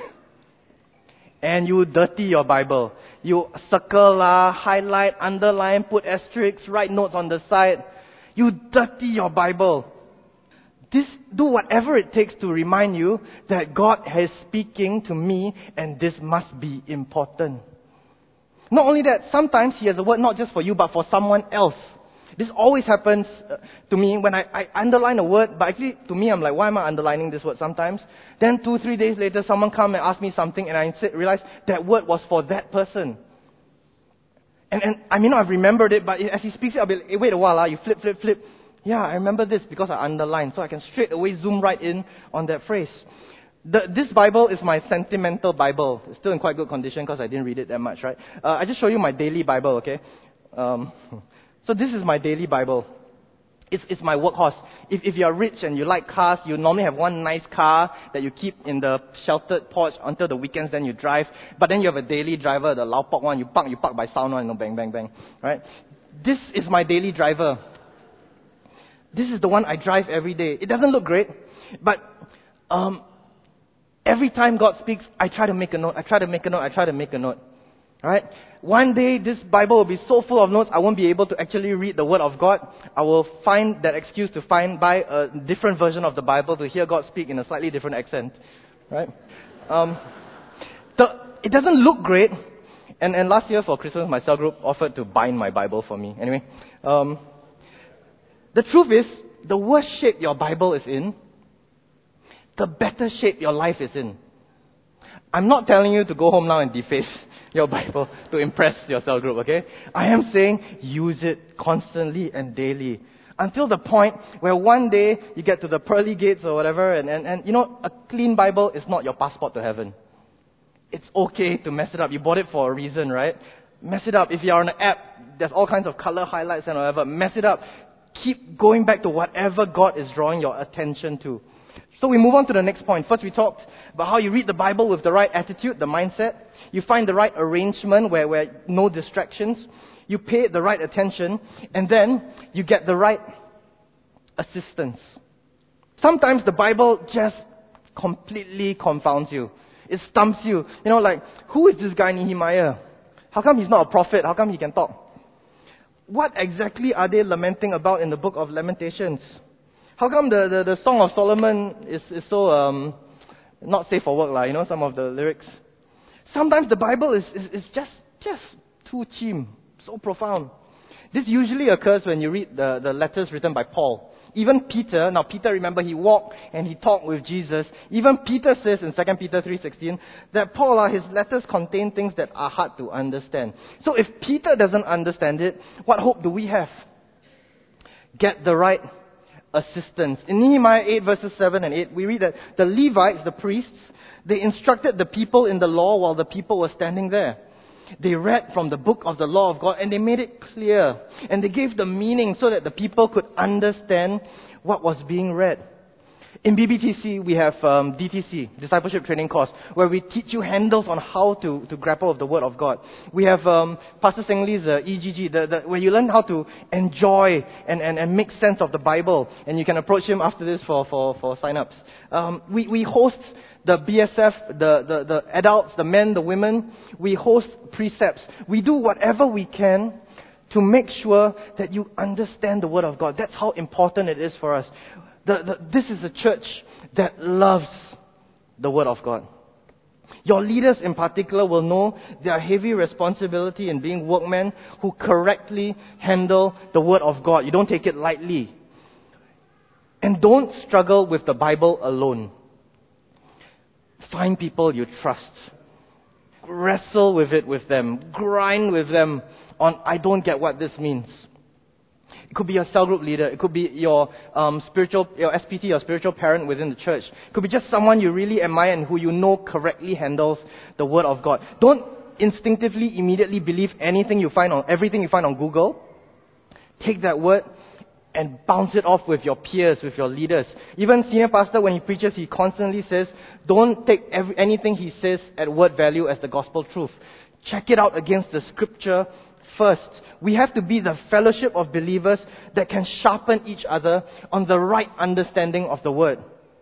and you dirty your Bible. You circle, lah, highlight, underline, put asterisks, write notes on the side. You dirty your Bible. This, do whatever it takes to remind you that God is speaking to me and this must be important. Not only that, sometimes He has a word not just for you but for someone else. This always happens to me when I, I underline a word, but actually to me I'm like, why am I underlining this word sometimes? Then two, three days later someone come and ask me something and I realize that word was for that person. And and I may not have remembered it, but as he speaks it, I'll be like, hey, wait a while, ah, you flip, flip, flip. Yeah, I remember this because I underlined, so I can straight away zoom right in on that phrase. The, this Bible is my sentimental Bible. It's still in quite good condition because I didn't read it that much, right? Uh, I just show you my daily Bible, okay? Um... So this is my daily Bible. It's, it's my workhorse. If, if you're rich and you like cars, you normally have one nice car that you keep in the sheltered porch until the weekends, then you drive. But then you have a daily driver, the lao pok one, you park, you park by sound one, you know, bang, bang, bang. Right? This is my daily driver. This is the one I drive every day. It doesn't look great, but um, every time God speaks, I try to make a note, I try to make a note, I try to make a note. Alright? One day this Bible will be so full of notes I won't be able to actually read the Word of God. I will find that excuse to find buy a different version of the Bible to hear God speak in a slightly different accent. Right? Um, the, it doesn't look great. And, and last year for Christmas my cell group offered to bind my Bible for me. Anyway. Um, the truth is, the worse shape your Bible is in, the better shape your life is in. I'm not telling you to go home now and deface your Bible to impress your cell group, okay? I am saying use it constantly and daily. Until the point where one day you get to the pearly gates or whatever, and, and, and you know, a clean Bible is not your passport to heaven. It's okay to mess it up. You bought it for a reason, right? Mess it up. If you're on an app, there's all kinds of color highlights and whatever. Mess it up. Keep going back to whatever God is drawing your attention to. So we move on to the next point. First we talked about how you read the Bible with the right attitude, the mindset. You find the right arrangement where, where no distractions. You pay the right attention. And then you get the right assistance. Sometimes the Bible just completely confounds you. It stumps you. You know, like, who is this guy Nehemiah? How come he's not a prophet? How come he can talk? What exactly are they lamenting about in the book of Lamentations? How come the, the, the Song of Solomon is, is so um, not safe for work, lah, you know, some of the lyrics? Sometimes the Bible is, is, is just, just too chim, so profound. This usually occurs when you read the, the letters written by Paul. Even Peter, now Peter, remember, he walked and he talked with Jesus. Even Peter says in Second Peter three sixteen that Paul, uh, his letters contain things that are hard to understand. So if Peter doesn't understand it, what hope do we have? Get the right assistance. In Nehemiah eight verses seven and eight, we read that the Levites, the priests, they instructed the people in the law while the people were standing there. They read from the book of the law of God and they made it clear. And they gave the meaning so that the people could understand what was being read. In B B T C, we have um, D T C, Discipleship Training Course, where we teach you handles on how to, to grapple with the Word of God. We have um, Pastor Seng Lee's uh, E G G, the, the, where you learn how to enjoy and, and, and make sense of the Bible. And you can approach him after this for, for, for sign-ups. Um, we, we host the B S F, the, the, the adults, the men, the women. We host precepts. We do whatever we can to make sure that you understand the Word of God. That's how important it is for us. The, the, this is a church that loves the Word of God. Your leaders in particular will know their heavy responsibility in being workmen who correctly handle the Word of God. You don't take it lightly. And don't struggle with the Bible alone. Find people you trust. Wrestle with it with them. Grind with them on, I don't get what this means. It could be your cell group leader. It could be your um, spiritual, your S P T, your spiritual parent within the church. It could be just someone you really admire and who you know correctly handles the Word of God. Don't instinctively, immediately believe anything you find on, everything you find on Google. Take that word and bounce it off with your peers, with your leaders. Even senior pastor, when he preaches, he constantly says, don't take every, anything he says at word value as the gospel truth. Check it out against the scripture first. We have to be the fellowship of believers that can sharpen each other on the right understanding of the Word.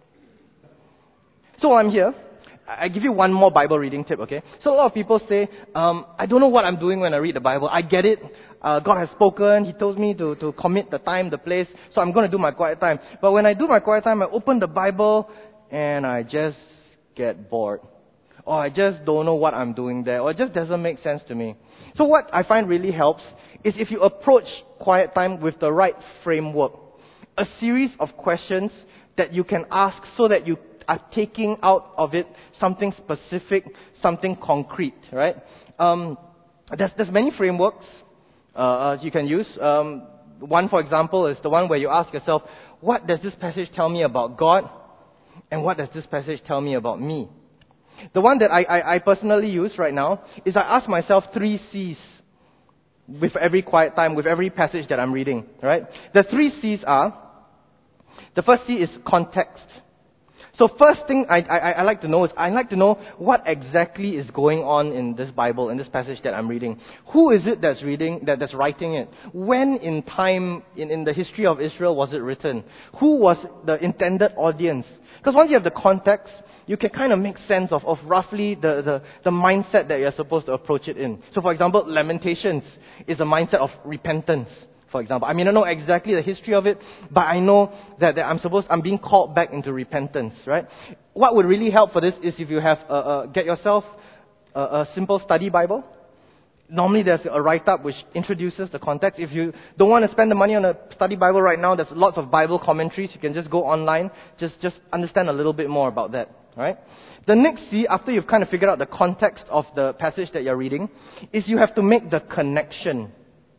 So while I'm here, I give you one more Bible reading tip, okay? So a lot of people say, um, I don't know what I'm doing when I read the Bible. I get it. Uh, God has spoken. He told me to, to commit the time, the place. So I'm going to do my quiet time. But when I do my quiet time, I open the Bible and I just get bored. Or I just don't know what I'm doing there. Or it just doesn't make sense to me. So what I find really helps is if you approach quiet time with the right framework. A series of questions that you can ask so that you are taking out of it something specific, something concrete, right? Um, there's, there's many frameworks uh, you can use. Um, one, for example, is the one where you ask yourself, what does this passage tell me about God? And what does this passage tell me about me? The one that I, I, I personally use right now is I ask myself three C's with every quiet time, with every passage that I'm reading, right? The three C's are, the first C is context. So first thing I, I, I like to know is, I like to know what exactly is going on in this Bible, in this passage that I'm reading. Who is it that's reading, that, that's writing it? When in time, in, in the history of Israel was it written? Who was the intended audience? Because once you have the context, you can kind of make sense of, of roughly the, the, the mindset that you're supposed to approach it in. So for example, Lamentations is a mindset of repentance, for example. I mean, I don't know exactly the history of it, but I know that, that I'm supposed, I'm being called back into repentance, right? What would really help for this is if you have, a, a, get yourself a, a simple study Bible. Normally there's a write-up which introduces the context. If you don't want to spend the money on a study Bible right now, there's lots of Bible commentaries. You can just go online, just, just understand a little bit more about that. Right? The next C, after you've kind of figured out the context of the passage that you're reading, is you have to make the connection.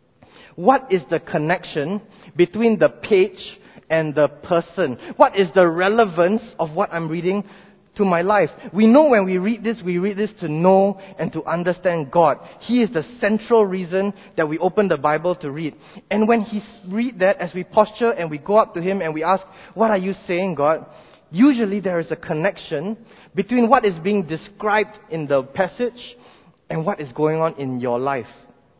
What is the connection between the page and the person? What is the relevance of what I'm reading to my life? We know when we read this, we read this to know and to understand God. He is the central reason that we open the Bible to read. And when He read that, as we posture and we go up to Him and we ask, what are you saying, God? Usually there is a connection between what is being described in the passage and what is going on in your life.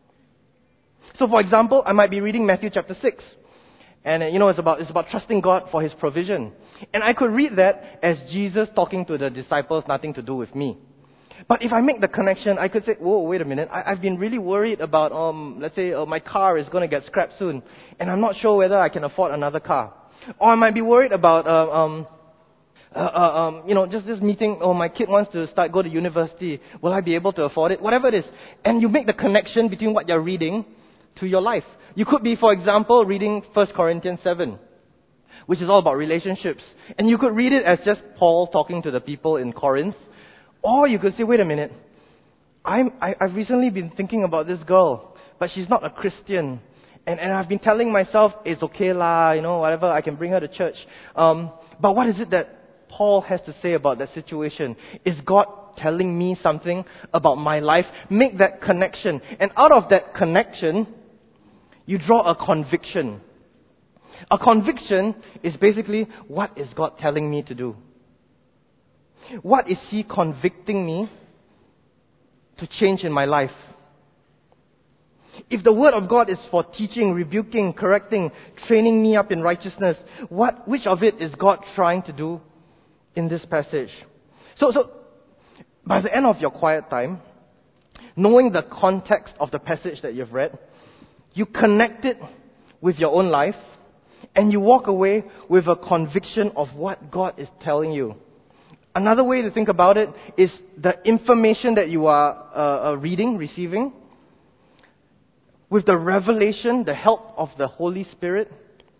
So for example, I might be reading Matthew chapter six. And uh, you know, it's about, it's about trusting God for His provision. And I could read that as Jesus talking to the disciples, nothing to do with me. But if I make the connection, I could say, whoa, wait a minute, I, I've been really worried about, um, let's say, uh, my car is going to get scrapped soon. And I'm not sure whether I can afford another car. Or I might be worried about, uh, um, Uh, uh, um, you know, just this meeting, oh, my kid wants to start, go to university. Will I be able to afford it? Whatever it is. And you make the connection between what you're reading to your life. You could be, for example, reading First Corinthians seven, which is all about relationships. And you could read it as just Paul talking to the people in Corinth. Or you could say, wait a minute, I'm, I, I've recently been thinking about this girl, but she's not a Christian. And, and I've been telling myself, it's okay lah, you know, whatever, I can bring her to church. Um, but what is it that Paul has to say about that situation? Is God telling me something about my life? Make that connection. And out of that connection, you draw a conviction. A conviction is basically, what is God telling me to do? What is He convicting me to change in my life? If the Word of God is for teaching, rebuking, correcting, training me up in righteousness, what, which of it is God trying to do in this passage? So, so by the end of your quiet time, knowing the context of the passage that you've read, you connect it with your own life, and you walk away with a conviction of what God is telling you. Another way to think about it is the information that you are uh, uh, reading, receiving, with the revelation, the help of the Holy Spirit.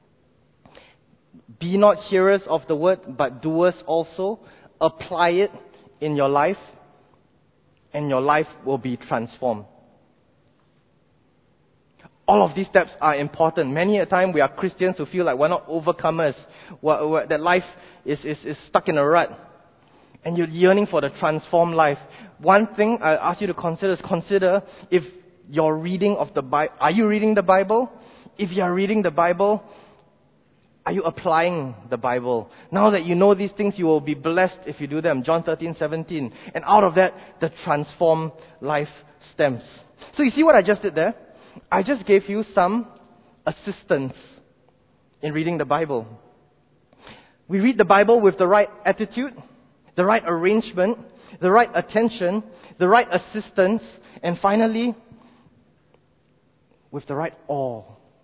Be not hearers of the word, but doers also. Apply it in your life, and your life will be transformed. All of these steps are important. Many a time we are Christians who feel like we're not overcomers, we're, we're, that life is, is, is stuck in a rut, and you're yearning for the transformed life. One thing I ask you to consider is consider if your reading of the Bible, are you reading the Bible? If you are reading the Bible, are you applying the Bible? Now that you know these things, you will be blessed if you do them. John thirteen, seventeen. And out of that, the transformed life stems. So you see what I just did there? I just gave you some assistance in reading the Bible. We read the Bible with the right attitude, the right arrangement, the right attention, the right assistance, and finally, with the right awe.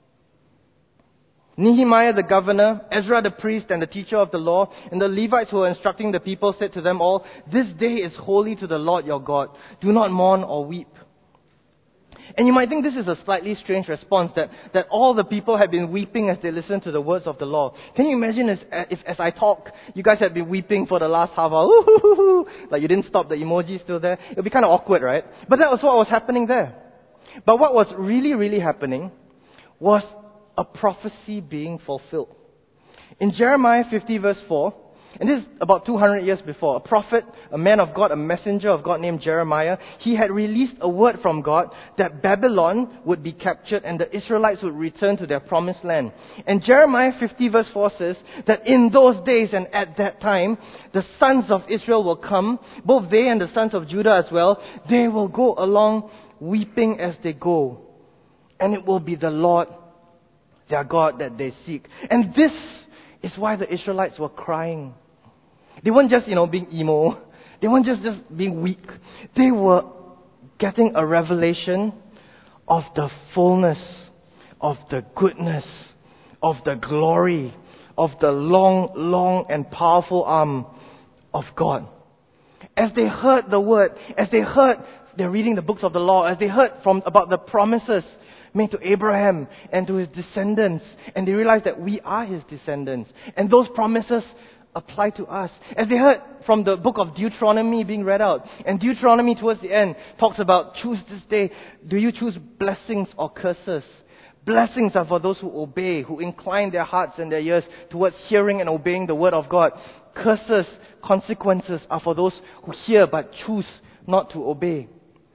Nehemiah the governor, Ezra the priest and the teacher of the law, and the Levites who were instructing the people said to them all, "This day is holy to the Lord your God. Do not mourn or weep." And you might think this is a slightly strange response, that, that all the people had been weeping as they listened to the words of the law. Can you imagine as, if as I talk, you guys had been weeping for the last half hour? Ooh, like you didn't stop, the emoji still there? It would be kind of awkward, right? But that was what was happening there. But what was really, really happening was a prophecy being fulfilled. In Jeremiah fifty verse four, and this is about two hundred years before, a prophet, a man of God, a messenger of God named Jeremiah, he had released a word from God that Babylon would be captured and the Israelites would return to their promised land. And Jeremiah fifty verse four says that in those days and at that time, the sons of Israel will come, both they and the sons of Judah as well. They will go along weeping as they go, and it will be the Lord their God that they seek. And this is why the Israelites were crying. They weren't just, you know, being emo. They weren't just, just being weak. They were getting a revelation of the fullness, of the goodness, of the glory, of the long, long and powerful arm of God. As they heard the word, as they heard, they're reading the books of the law, as they heard from about the promises made to Abraham and to his descendants, and they realized that we are his descendants, and those promises apply to us. As they heard from the book of Deuteronomy being read out, and Deuteronomy towards the end talks about, choose this day, do you choose blessings or curses? Blessings are for those who obey, who incline their hearts and their ears towards hearing and obeying the word of God. Curses, consequences are for those who hear but choose not to obey.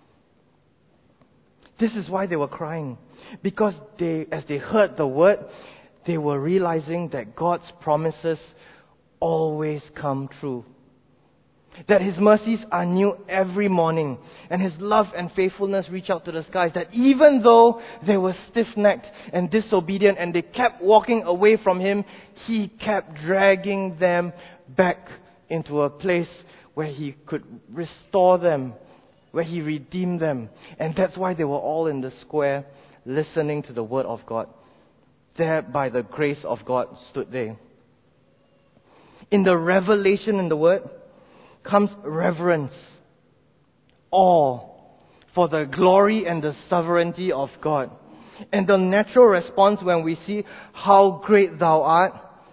This is why they were crying. Because they, as they heard the word, they were realizing that God's promises always come true. That His mercies are new every morning, and His love and faithfulness reach out to the skies. That even though they were stiff-necked and disobedient and they kept walking away from Him, He kept dragging them back into a place where He could restore them, where He redeemed them. And that's why they were all in the square listening to the word of God. There, by the grace of God, stood they. In the revelation in the word comes reverence, awe for the glory and the sovereignty of God. And the natural response when we see how great Thou art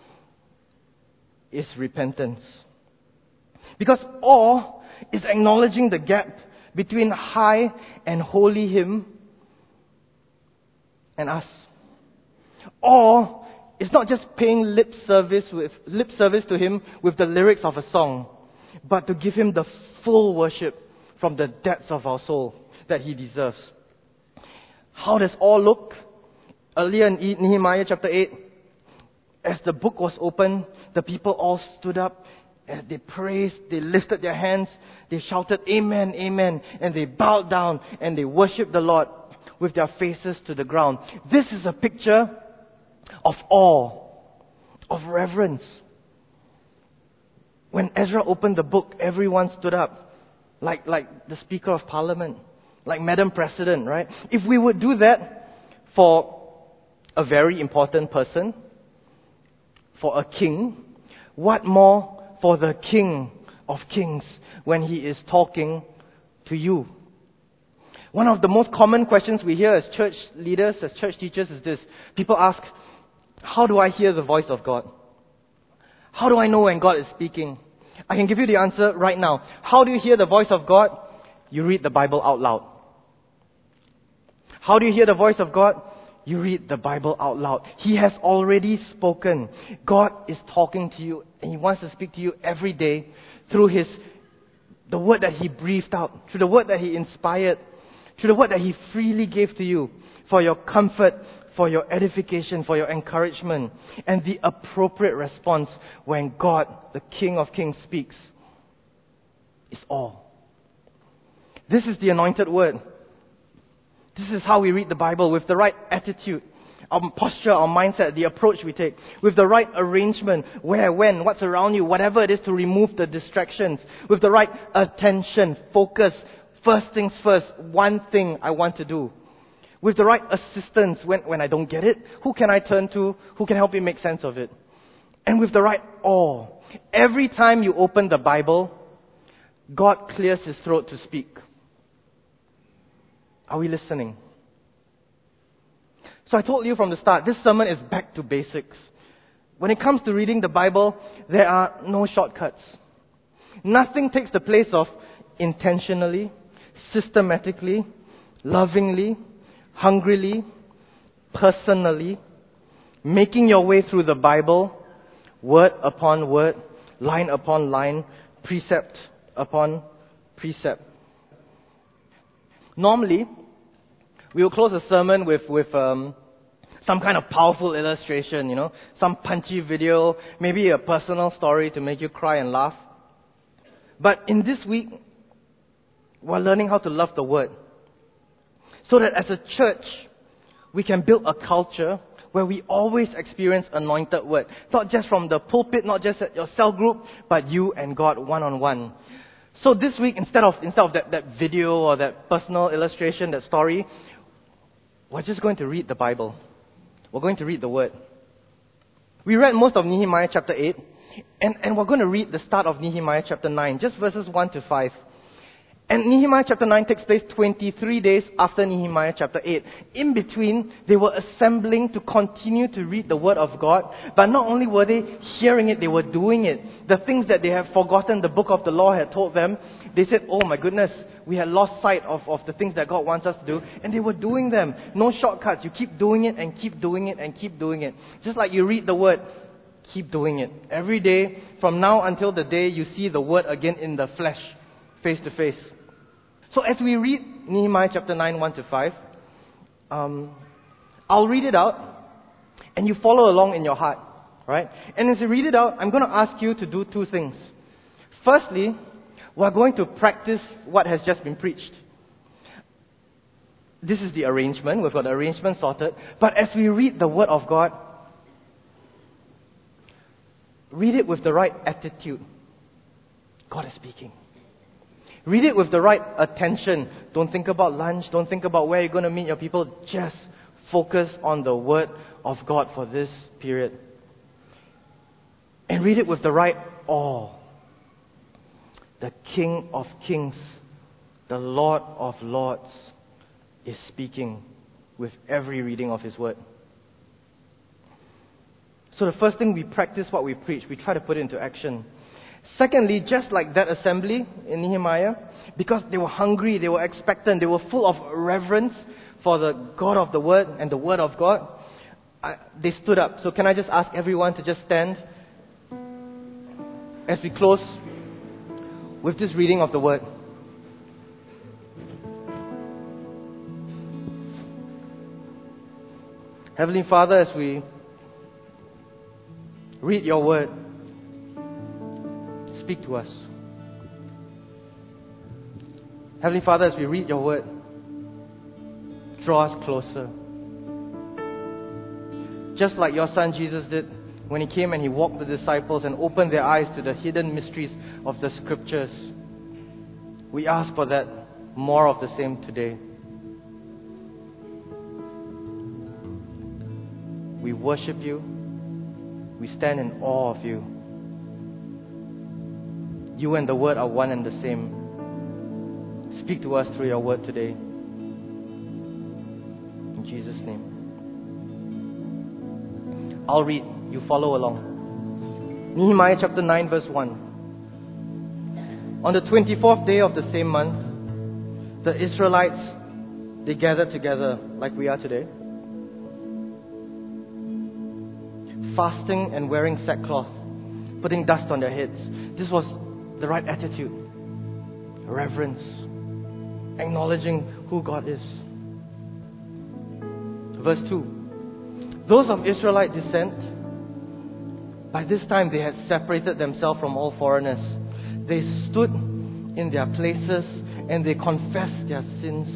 is repentance. Because awe is acknowledging the gap between high and holy Him and us. Awe is not just paying lip service with lip service to Him with the lyrics of a song, but to give Him the full worship from the depths of our soul that He deserves. How does awe look? Earlier in Nehemiah chapter eight, as the book was opened, the people all stood up, as they praised, they lifted their hands, they shouted, Amen, Amen, and they bowed down and they worshipped the Lord with their faces to the ground. This is a picture of awe, of reverence. When Ezra opened the book, everyone stood up, like, like the Speaker of Parliament, like Madam President, right? If we would do that for a very important person, for a king, what more for the King of Kings when He is talking to you? One of the most common questions we hear as church leaders, as church teachers is this. People ask, how do I hear the voice of God? How do I know when God is speaking? I can give you the answer right now. How do you hear the voice of God? You read the Bible out loud. How do you hear the voice of God? You read the Bible out loud. He has already spoken. God is talking to you, and He wants to speak to you every day through His, the word that He breathed out, through the word that He inspired, through the word that He freely gave to you for your comfort, for your edification, for your encouragement, and the appropriate response when God, the King of Kings, speaks is awe. This is the anointed word. This is how we read the Bible, with the right attitude, our posture, our mindset, the approach we take, with the right arrangement, where, when, what's around you, whatever it is to remove the distractions, with the right attention, focus, first things first, one thing I want to do. With the right assistance when, when I don't get it, who can I turn to? Who can help me make sense of it? And with the right awe. Every time you open the Bible, God clears His throat to speak. Are we listening? So I told you from the start, this sermon is back to basics. When it comes to reading the Bible, there are no shortcuts. Nothing takes the place of intentionally, systematically, lovingly, hungrily, personally, making your way through the Bible, word upon word, line upon line, precept upon precept. Normally, we will close a sermon with, with um, some kind of powerful illustration, you know, some punchy video, maybe a personal story to make you cry and laugh. But in this week, we're learning how to love the Word, so that as a church, we can build a culture where we always experience anointed word. Not just from the pulpit, not just at your cell group, but you and God one-on-one. So this week, instead of instead of that, that video or that personal illustration, that story, we're just going to read the Bible. We're going to read the Word. We read most of Nehemiah chapter eight, and, and we're going to read the start of Nehemiah chapter nine, just verses one to five. And Nehemiah chapter nine takes place twenty-three days after Nehemiah chapter eight. In between, they were assembling to continue to read the Word of God. But not only were they hearing it, they were doing it. The things that they had forgotten, the book of the law had told them, they said, oh my goodness, we had lost sight of, of the things that God wants us to do. And they were doing them. No shortcuts. You keep doing it and keep doing it and keep doing it. Just like you read the Word, keep doing it. Every day, from now until the day you see the Word again in the flesh, face to face. So as we read Nehemiah chapter nine, one to five, um, I'll read it out, and you follow along in your heart, right? And as you read it out, I'm going to ask you to do two things. Firstly, we're going to practice what has just been preached. This is the arrangement. We've got the arrangement sorted. But as we read the Word of God, read it with the right attitude. God is speaking. Read it with the right attention. Don't think about lunch. Don't think about where you're going to meet your people. Just focus on the Word of God for this period. And read it with the right awe. The King of Kings, the Lord of Lords, is speaking with every reading of His Word. So the first thing, we practice what we preach. We try to put it into action. Secondly, just like that assembly in Nehemiah, because they were hungry, they were expectant, they were full of reverence for the God of the Word and the Word of God, I, they stood up. So can I just ask everyone to just stand as we close with this reading of the Word. Heavenly Father, as we read your word. Speak to us. Heavenly Father, as we read your word, draw us closer. Just like your Son Jesus did when He came and He walked the disciples and opened their eyes to the hidden mysteries of the Scriptures. We ask for that, more of the same today. We worship you. We stand in awe of you. You and the Word are one and the same. Speak to us through your Word today. In Jesus' name. I'll read. You follow along. Nehemiah chapter nine verse one. On the twenty-fourth day of the same month, the Israelites, they gathered together like we are today, fasting and wearing sackcloth, putting dust on their heads. This was the right attitude. Reverence. Acknowledging who God is. Verse two. Those of Israelite descent, by this time they had separated themselves from all foreigners. They stood in their places and they confessed their sins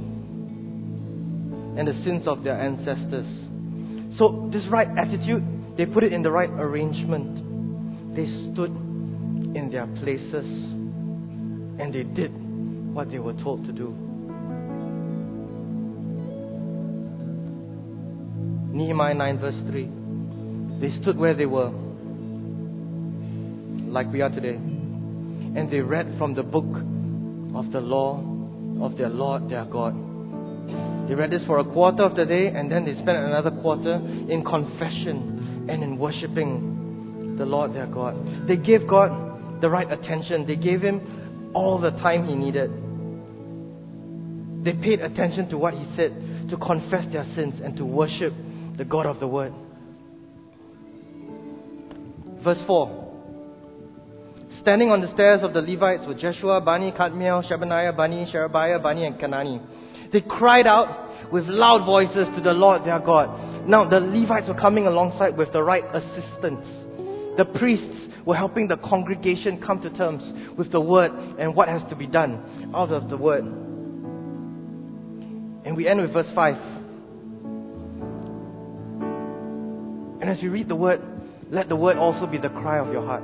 and the sins of their ancestors. So this right attitude, they put it in the right arrangement. They stood in their places and they did what they were told to do. Nehemiah nine verse three. They stood where they were, like we are today, and they read from the book of the law of their Lord, their God. They read this for a quarter of the day, and then they spent another quarter in confession and in worshiping the Lord, their God. They gave God the right attention. They gave Him all the time He needed. They paid attention to what He said, to confess their sins and to worship the God of the Word. Verse four. Standing on the stairs of the Levites were Jeshua, Bani, Kadmiel, Shebaniah, Bani, Sherebiah, Bani, and Kenani. They cried out with loud voices to the Lord their God. Now the Levites were coming alongside with the right assistance. The priests were helping the congregation come to terms with the Word and what has to be done out of the Word. And we end with verse five. And as you read the Word, let the Word also be the cry of your heart.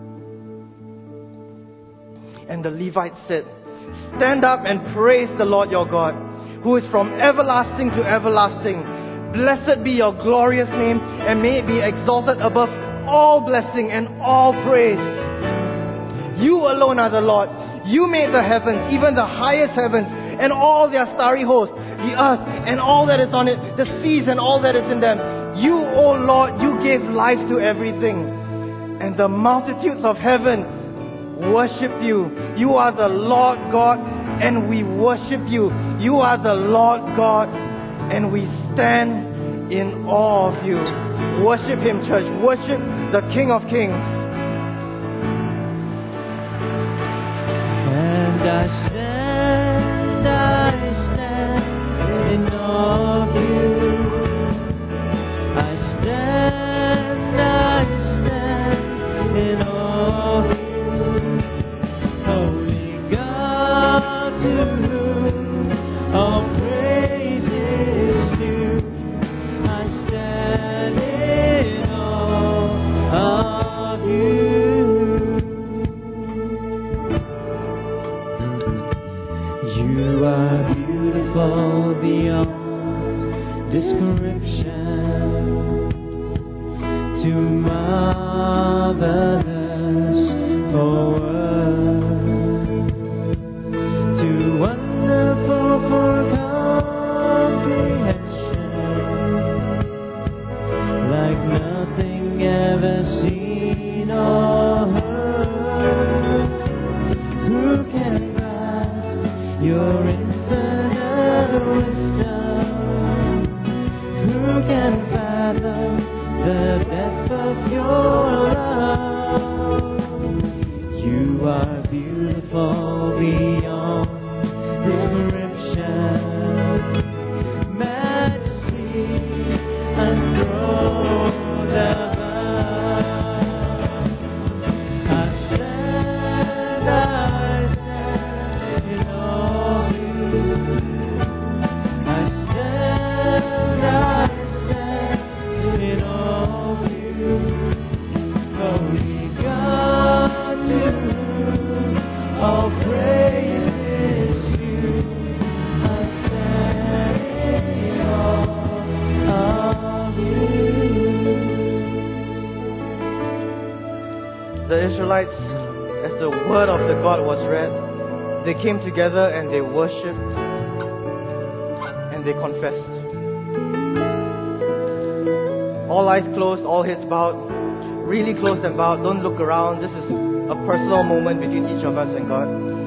And the Levites said, stand up and praise the Lord your God, who is from everlasting to everlasting. Blessed be your glorious name, and may it be exalted above all blessing and all praise. You alone are the Lord. You made the heavens, even the highest heavens, and all their starry host, the earth and all that is on it, the seas and all that is in them. You, O Lord, you gave life to everything, and the multitudes of heaven worship you. You are the Lord God, and we worship you. You are the Lord God, and we stand in awe of you. Worship Him, church. Worship the King of Kings. And I stand, I stand in awe of you. I stand, I stand in awe of you. Holy God, to whom all praise is due. I stand in awe of you. You are beautiful beyond description, too marvelous for words, too wonderful for comprehension, like nothing ever seen or heard. Who can grasp your infinite wisdom? Who can fathom the depth of your love? You Israelites, as the word of the God was read, they came together and they worshipped and they confessed. All eyes closed, all heads bowed, really closed and bowed. Don't look around. This is a personal moment between each of us and God.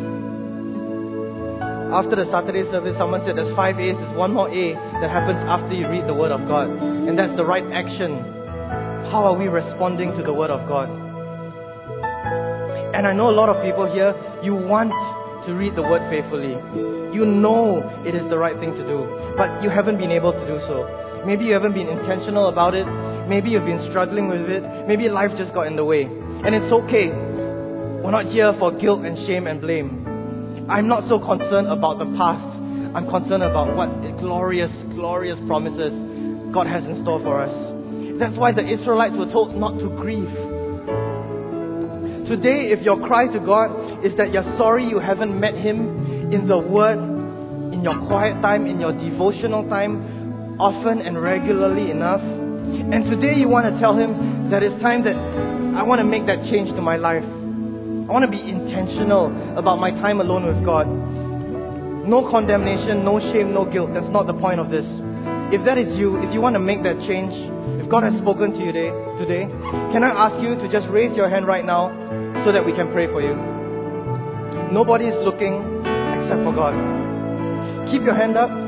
After the Saturday service, someone said there's five A's. There's one more A that happens after you read the Word of God. And that's the right action. How are we responding to the Word of God? And I know a lot of people here, you want to read the Word faithfully. You know it is the right thing to do, but you haven't been able to do so. Maybe you haven't been intentional about it. Maybe you've been struggling with it. Maybe life just got in the way. And it's okay. We're not here for guilt and shame and blame. I'm not so concerned about the past. I'm concerned about what glorious, glorious promises God has in store for us. That's why the Israelites were told not to grieve. Today, if your cry to God is that you're sorry you haven't met Him in the Word, in your quiet time, in your devotional time, often and regularly enough, and today you want to tell Him that it's time that I want to make that change to my life. I want to be intentional about my time alone with God. No condemnation, no shame, no guilt. That's not the point of this. If that is you, if you want to make that change, if God has spoken to you today, today, can I ask you to just raise your hand right now so that we can pray for you? Nobody is looking except for God. Keep your hand up.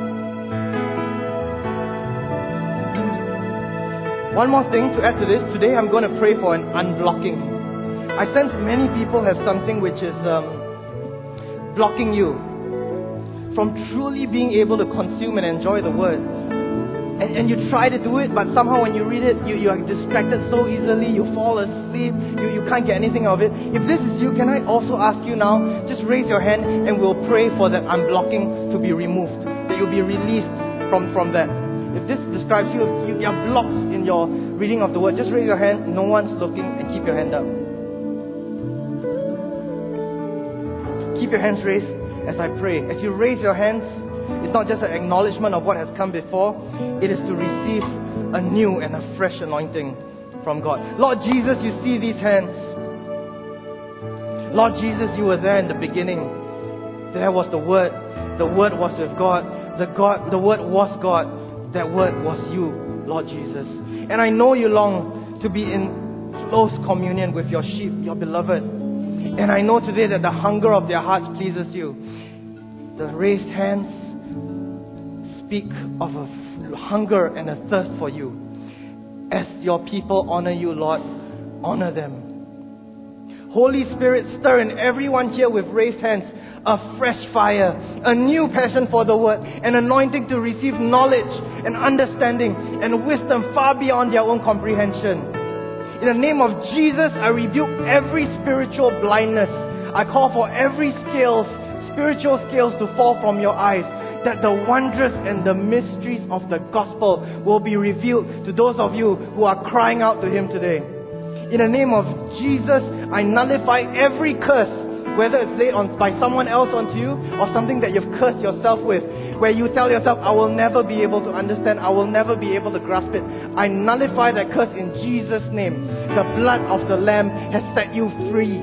One more thing to add to this. Today I'm going to pray for an unblocking. I sense many people have something which is um, blocking you from truly being able to consume and enjoy the Word. And, and you try to do it, but somehow when you read it, you, you are distracted so easily, you fall asleep, you, you can't get anything out of it. If this is you, can I also ask you now, just raise your hand and we'll pray for that unblocking to be removed, that you'll be released from, from that. If this describes you, if you are blocked in your reading of the Word, just raise your hand. No one's looking, and keep your hand up. Keep your hands raised as I pray. As you raise your hands, it's not just an acknowledgement of what has come before. It is to receive a new and a fresh anointing from God. Lord Jesus, you see these hands. Lord Jesus, you were there in the beginning. There was the Word. The Word was with God. The God, the Word was God. That Word was you, Lord Jesus. And I know you long to be in close communion with your sheep, your beloved. And I know today that the hunger of their hearts pleases you. The raised hands speak of a hunger and a thirst for you. As your people honor you, Lord, honor them. Holy Spirit, stir in everyone here with raised hands a fresh fire, a new passion for the Word, an anointing to receive knowledge and understanding and wisdom far beyond their own comprehension. In the name of Jesus, I rebuke every spiritual blindness. I call for every scales, spiritual scales to fall from your eyes, that the wonders and the mysteries of the gospel will be revealed to those of you who are crying out to Him today. In the name of Jesus, I nullify every curse, whether it's laid on by someone else onto you or something that you've cursed yourself with, where you tell yourself, I will never be able to understand, I will never be able to grasp it. I nullify that curse in Jesus' name. The blood of the Lamb has set you free.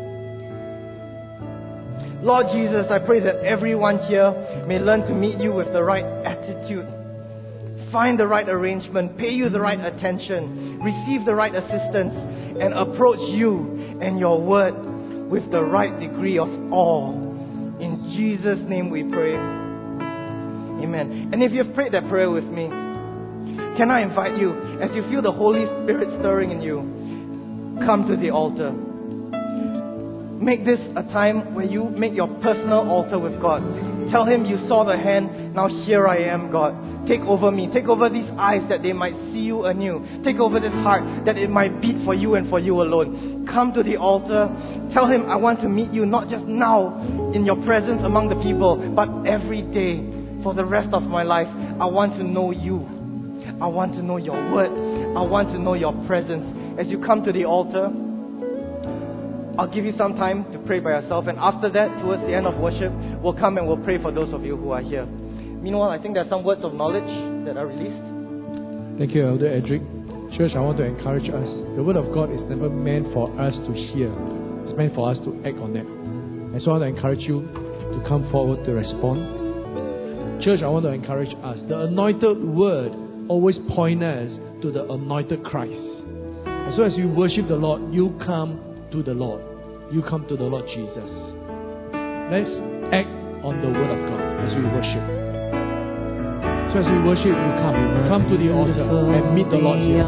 Lord Jesus, I pray that everyone here may learn to meet you with the right attitude, find the right arrangement, pay you the right attention, receive the right assistance, and approach you and your Word with the right degree of awe. In Jesus' name we pray. Amen. And if you've prayed that prayer with me, can I invite you, as you feel the Holy Spirit stirring in you, come to the altar. Make this a time where you make your personal altar with God. Tell Him you saw the hand, now here I am, God. Take over me. Take over these eyes that they might see you anew. Take over this heart that it might beat for you and for you alone. Come to the altar. Tell Him, I want to meet you not just now in your presence among the people, but every day for the rest of my life. I want to know you. I want to know your Word. I want to know your presence. As you come to the altar, I'll give you some time to pray by yourself. And after that, towards the end of worship, we'll come and we'll pray for those of you who are here. Meanwhile, I think there are some words of knowledge that are released. Thank you, Elder Edric. Church, I want to encourage us. The Word of God is never meant for us to hear. It's meant for us to act on it. And so I want to encourage you to come forward to respond. Church, I want to encourage us. The anointed Word always points us to the anointed Christ. And so as we worship the Lord, you come to the Lord. You come to the Lord Jesus. Let's act on the Word of God as we worship. So as we worship, you come. Come to the altar and meet the Lord here.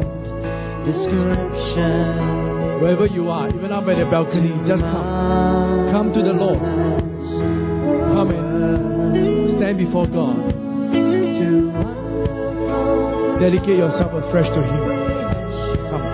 Wherever you are, even up at the balcony, just come. Come to the Lord. Come and stand before God. Dedicate yourself afresh to Him. Come.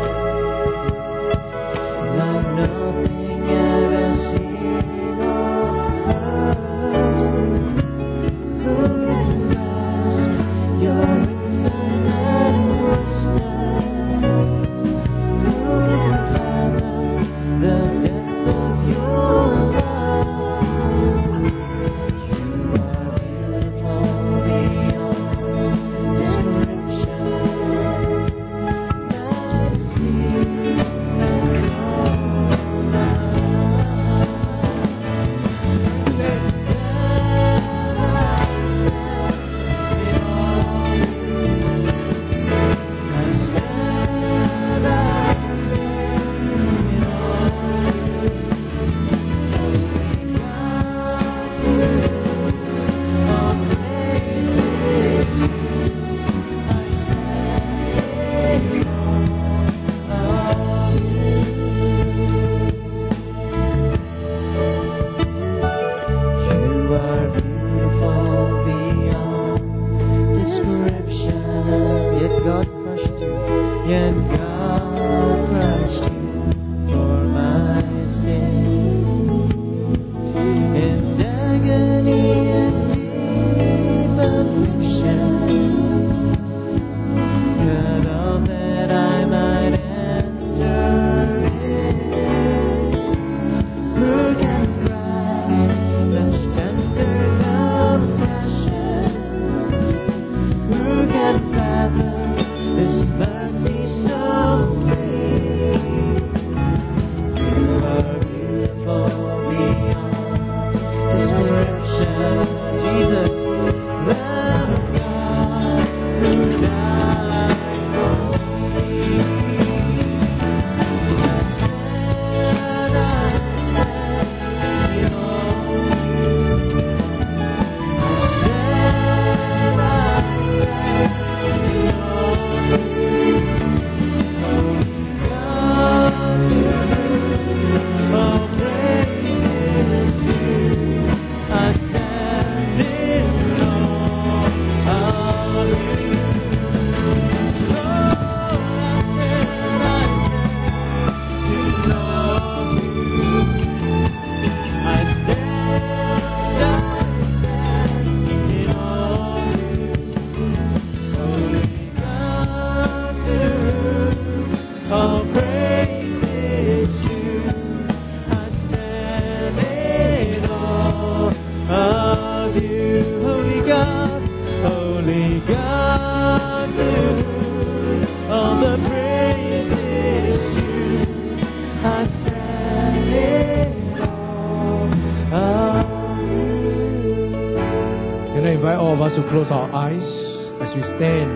Close our eyes as we stand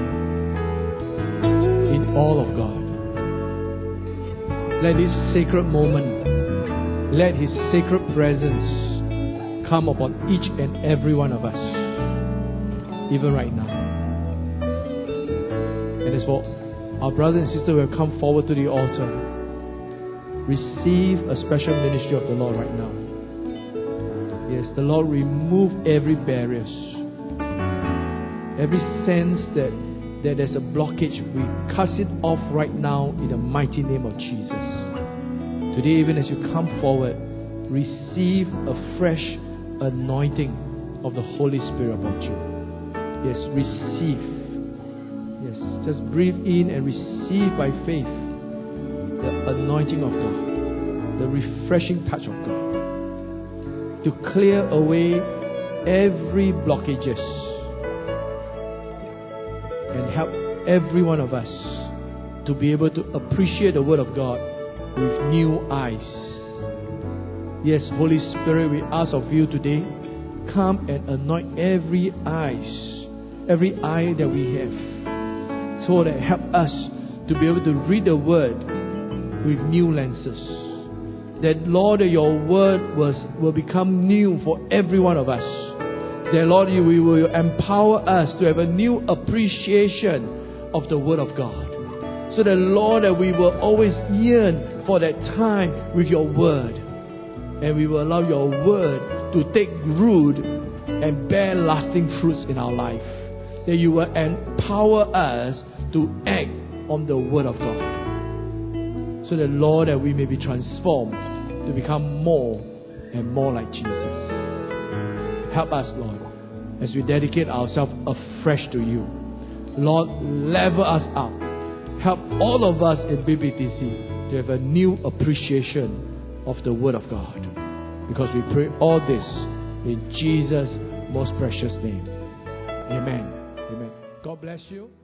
in awe of God. Let this sacred moment, let His sacred presence come upon each and every one of us, even right now. And as for our brothers and sisters who have come forward to the altar, receive a special ministry of the Lord right now. Yes, the Lord remove every barrier. Every sense that, that there's a blockage, we cast it off right now in the mighty name of Jesus. Today, even as you come forward, receive a fresh anointing of the Holy Spirit upon you. Yes, receive. Yes, just breathe in and receive by faith the anointing of God, the refreshing touch of God, to clear away every blockages and help every one of us to be able to appreciate the Word of God with new eyes. Yes, Holy Spirit, we ask of you today, come and anoint every eyes, every eye that we have, so that help us to be able to read the Word with new lenses. That, Lord, your Word was, will become new for every one of us. That, Lord, you we will empower us to have a new appreciation of the Word of God. So that, Lord, that we will always yearn for that time with your Word. And we will allow your Word to take root and bear lasting fruits in our life. That you will empower us to act on the Word of God. So that, Lord, that we may be transformed to become more and more like Jesus. Help us, Lord, as we dedicate ourselves afresh to you. Lord, level us up. Help all of us in B B T C to have a new appreciation of the Word of God. Because we pray all this in Jesus' most precious name. Amen. Amen. God bless you.